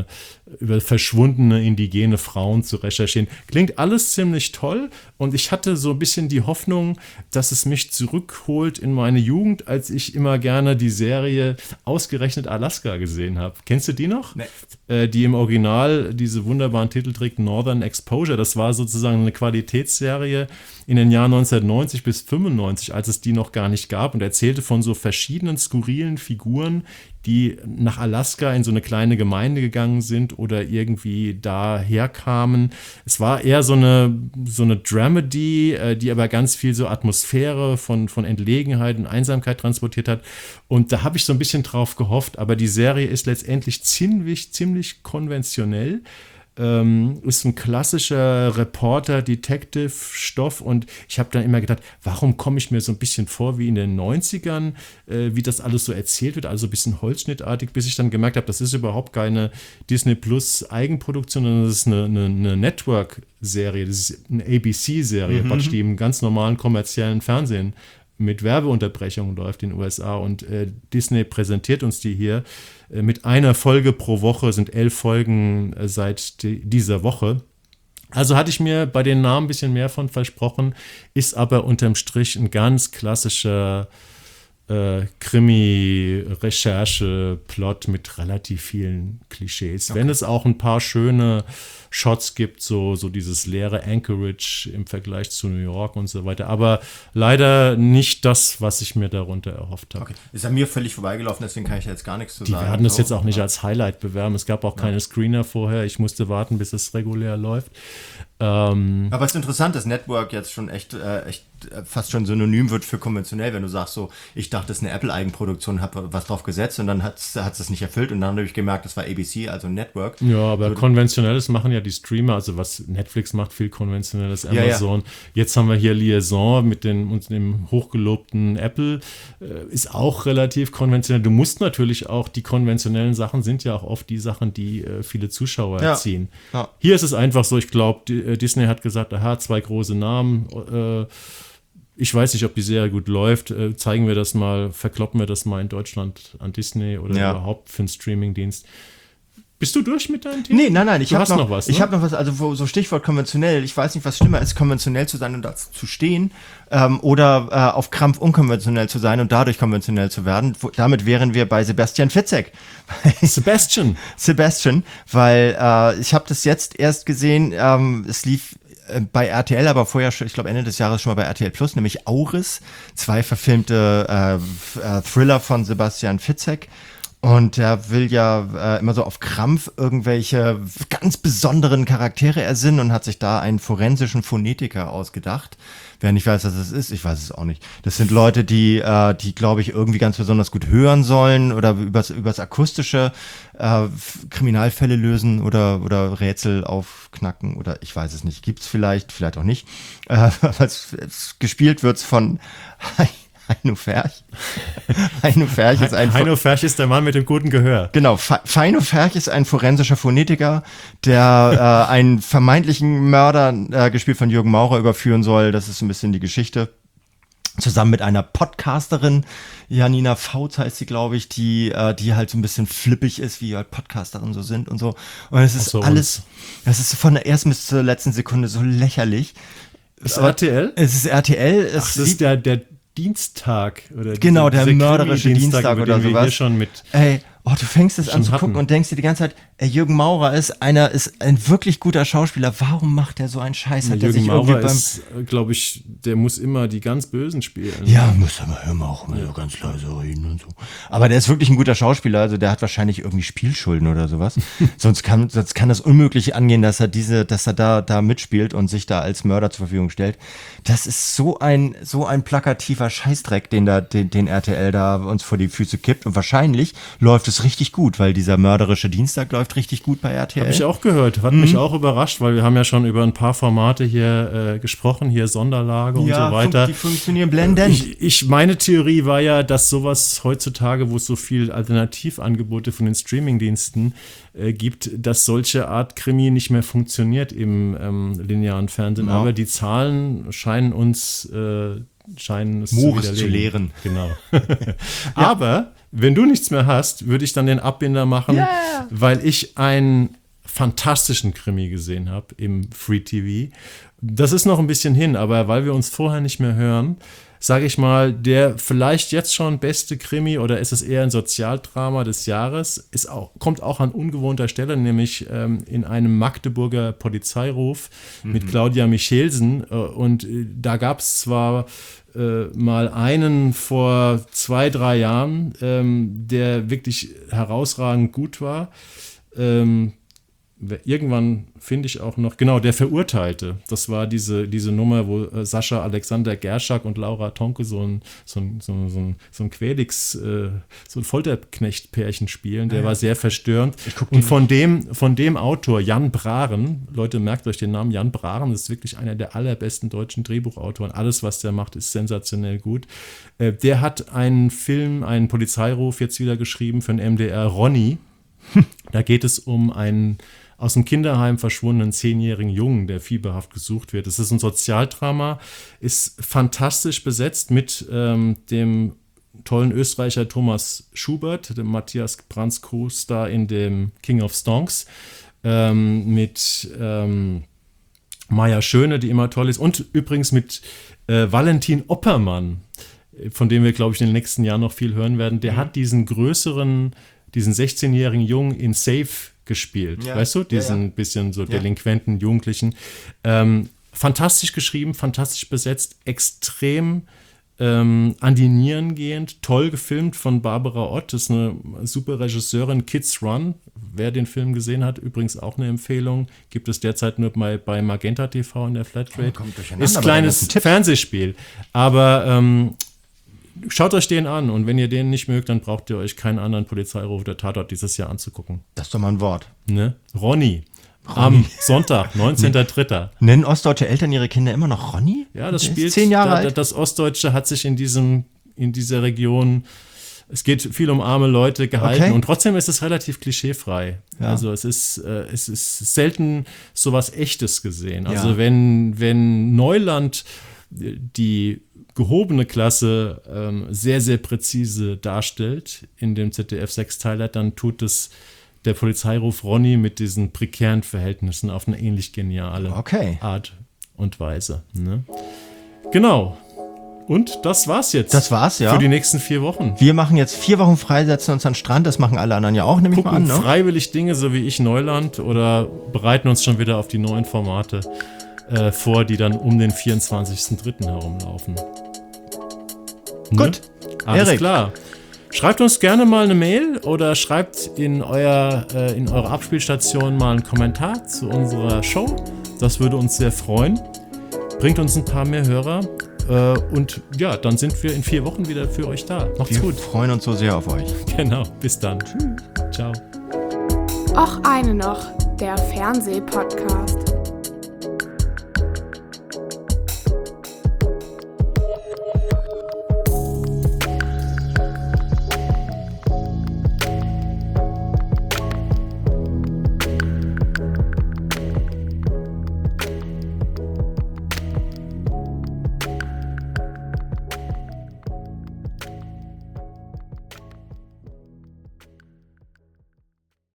verschwundene indigene Frauen zu recherchieren. Klingt alles ziemlich toll und ich hatte so ein bisschen die Hoffnung, dass es mich zurückholt in meine Jugend, als ich immer gerne die Serie ausgerechnet Alaska gesehen habe. Kennst du die noch? Nee. Die im Original diese wunderbaren Titel trägt, Northern Exposure. Das war sozusagen eine Qualitätsserie in den Jahren 1990 bis 95, als es die noch gar nicht gab, und erzählte von so verschiedenen skurrilen Figuren, die nach Alaska in so eine kleine Gemeinde gegangen sind oder irgendwie daher kamen. Es war eher so eine Dramedy, die aber ganz viel so Atmosphäre von Entlegenheit und Einsamkeit transportiert hat. Und da habe ich so ein bisschen drauf gehofft, aber die Serie ist letztendlich ziemlich konventionell. Ist ein klassischer Reporter-Detective-Stoff und ich habe dann immer gedacht, warum komme ich mir so ein bisschen vor wie in den 90ern, wie das alles so erzählt wird, also ein bisschen holzschnittartig, bis ich dann gemerkt habe, das ist überhaupt keine Disney Plus Eigenproduktion, sondern das ist eine Network-Serie, das ist eine ABC-Serie, die im ganz normalen kommerziellen Fernsehen mit Werbeunterbrechungen läuft in den USA, und Disney präsentiert uns die hier mit einer Folge pro Woche, sind 11 Folgen seit dieser Woche. Also hatte ich mir bei den Namen ein bisschen mehr von versprochen, ist aber unterm Strich ein ganz klassischer Krimi-Recherche-Plot mit relativ vielen Klischees. Okay. Wenn es auch ein paar schöne Shots gibt, so dieses leere Anchorage im Vergleich zu New York und so weiter, aber leider nicht das, was ich mir darunter erhofft habe. Okay. Ist an mir völlig vorbeigelaufen, deswegen kann ich jetzt gar nichts zu sagen. Die werden es jetzt auch nicht als Highlight bewerben. Es gab auch keine Screener vorher. Ich musste warten, bis es regulär läuft. Aber es ist interessant, dass Network jetzt schon echt fast schon synonym wird für konventionell, wenn du sagst so, ich dachte, das ist eine Apple-Eigenproduktion, habe was drauf gesetzt und dann hat es das nicht erfüllt und dann habe ich gemerkt, das war ABC, also Network. Ja, aber konventionelles machen ja die Streamer, also was Netflix macht, viel konventionelles, Amazon. Ja. Jetzt haben wir hier Liaison mit dem hochgelobten Apple, ist auch relativ konventionell. Du musst natürlich auch, die konventionellen Sachen sind ja auch oft die Sachen, die viele Zuschauer erziehen. Ja. Hier ist es einfach so, ich glaube, Disney hat gesagt, 2 große Namen, ich weiß nicht, ob die Serie gut läuft. Zeigen wir das mal, verkloppen wir das mal in Deutschland an Disney oder überhaupt für einen Streamingdienst. Bist du durch mit deinem Thema? Nee, nein, ich habe noch was. Ne? Ich habe noch was, also so Stichwort konventionell. Ich weiß nicht, was schlimmer ist, konventionell zu sein und dazu zu stehen oder auf Krampf unkonventionell zu sein und dadurch konventionell zu werden. Damit wären wir bei Sebastian Fitzek. Sebastian, weil ich habe das jetzt erst gesehen, es lief bei RTL, aber vorher schon, ich glaube Ende des Jahres schon mal bei RTL Plus, nämlich Auris, 2 verfilmte Thriller von Sebastian Fitzek. Und er will ja immer so auf Krampf irgendwelche ganz besonderen Charaktere ersinnen und hat sich da einen forensischen Phonetiker ausgedacht. Wer nicht weiß, was das ist, ich weiß es auch nicht. Das sind Leute, die glaube ich, irgendwie ganz besonders gut hören sollen oder übers Akustische Kriminalfälle lösen oder Rätsel aufknacken oder ich weiß es nicht. Gibt's vielleicht auch nicht. Gespielt wird's von Heino Ferch. Heino Ferch ist der Mann mit dem guten Gehör. Genau, Heino Ferch ist ein forensischer Phonetiker, der einen vermeintlichen Mörder, gespielt von Jürgen Maurer, überführen soll. Das ist so ein bisschen die Geschichte. Zusammen mit einer Podcasterin, Janina Fautz heißt sie, glaube ich, die halt so ein bisschen flippig ist, wie halt Podcasterinnen so sind und so. Und es ist alles, das ist von der ersten bis zur letzten Sekunde so lächerlich. Ist RTL? Es ist RTL. Das ist der Dienstag oder genau, der mörderische Dienstag oder sowas. Wir hier schon mit du fängst es an zu gucken und denkst dir die ganze Zeit, Jürgen Maurer ist ein wirklich guter Schauspieler. Warum macht der so einen Scheiß? Hat Jürgen Maurer ist, glaube ich, der muss immer die ganz Bösen spielen. Ja, muss aber immer auch mal so ganz leise reden und so. Aber der ist wirklich ein guter Schauspieler. Also der hat wahrscheinlich irgendwie Spielschulden oder sowas. sonst kann das unmöglich angehen, dass er da mitspielt und sich da als Mörder zur Verfügung stellt. Das ist so ein plakativer Scheißdreck, den RTL da uns vor die Füße kippt. Und wahrscheinlich läuft es richtig gut, weil dieser mörderische Dienstag läuft richtig gut bei RTL. Habe ich auch gehört. Hat mich auch überrascht, weil wir haben ja schon über ein paar Formate hier gesprochen, hier Sonderlage und so weiter. Die funktionieren blendend. Meine Theorie war ja, dass sowas heutzutage, wo es so viel Alternativangebote von den Streamingdiensten gibt, dass solche Art Krimi nicht mehr funktioniert im linearen Fernsehen. Ja. Aber die Zahlen scheinen es Moores zu lehren. Genau. Aber wenn du nichts mehr hast, würde ich dann den Abbinder machen, weil ich einen fantastischen Krimi gesehen habe im Free TV. Das ist noch ein bisschen hin, aber weil wir uns vorher nicht mehr hören, sage ich mal, der vielleicht jetzt schon beste Krimi oder ist es eher ein Sozialdrama des Jahres, kommt auch an ungewohnter Stelle, nämlich in einem Magdeburger Polizeiruf mit Claudia Michelsen. Und da gab es zwar mal einen vor 2-3 Jahren, der wirklich herausragend gut war. Irgendwann finde ich auch noch, genau, der Verurteilte. Das war diese Nummer, wo Sascha Alexander Gerschak und Laura Tonke so ein Quälix, so ein Folterknecht-Pärchen spielen. Der war sehr verstörend. Und von dem Autor, Jan Braren, Leute, merkt euch den Namen, Jan Braren ist wirklich einer der allerbesten deutschen Drehbuchautoren. Alles, was der macht, ist sensationell gut. Der hat einen Polizeiruf jetzt wieder geschrieben für den MDR, Ronny. Da geht es um einen aus dem Kinderheim verschwundenen 10-jährigen Jungen, der fieberhaft gesucht wird. Es ist ein Sozialdrama, ist fantastisch besetzt mit dem tollen Österreicher Thomas Schubert, dem Matthias Brands Co-Star in dem King of Stonks, mit Maja Schöne, die immer toll ist, und übrigens mit Valentin Oppermann, von dem wir, glaube ich, in den nächsten Jahren noch viel hören werden. Der hat diesen 16-jährigen Jungen in Safe gespielt, weißt du? Diesen bisschen so delinquenten Jugendlichen. Fantastisch geschrieben, fantastisch besetzt, extrem an die Nieren gehend, toll gefilmt von Barbara Ott, das ist eine super Regisseurin. Kids Run, wer den Film gesehen hat, übrigens auch eine Empfehlung, gibt es derzeit nur bei Magenta TV in der Flatrate. Ist ein kleines Fernsehspiel, aber schaut euch den an und wenn ihr den nicht mögt, dann braucht ihr euch keinen anderen Polizeiruf oder Tatort dieses Jahr anzugucken. Das ist doch mal ein Wort. Ne? Ronny. Am Sonntag, 19.03. Nennen ostdeutsche Eltern ihre Kinder immer noch Ronny? Ja, das spielt 10 Jahre alt. Das Ostdeutsche hat sich in dieser Region, es geht viel um arme Leute gehalten und trotzdem ist es relativ klischeefrei. Ja. Also es ist selten sowas Echtes gesehen. Also wenn Neuland die gehobene Klasse sehr, sehr präzise darstellt in dem ZDF-Sechsteiler, dann tut es der Polizeiruf Ronny mit diesen prekären Verhältnissen auf eine ähnlich geniale Art und Weise. Ne? Genau. Und das war's jetzt. Das war's, ja. Für die nächsten 4 Wochen. Wir machen jetzt 4 Wochen frei, setzen uns an den Strand. Das machen alle anderen ja auch, nehme ich mal an. Ne? Freiwillig Dinge, so wie ich, Neuland, oder bereiten uns schon wieder auf die neuen Formate vor, die dann um den 24.03. herumlaufen. Gut. Ne? Alles Erik. Klar. Schreibt uns gerne mal eine Mail oder schreibt in eure Abspielstation mal einen Kommentar zu unserer Show. Das würde uns sehr freuen. Bringt uns ein paar mehr Hörer. Und ja, dann sind wir in 4 Wochen wieder für euch da. Macht's gut. Wir freuen uns so sehr auf euch. Genau, bis dann. Tschüss. Ciao. Och eine noch, der Fernsehpodcast.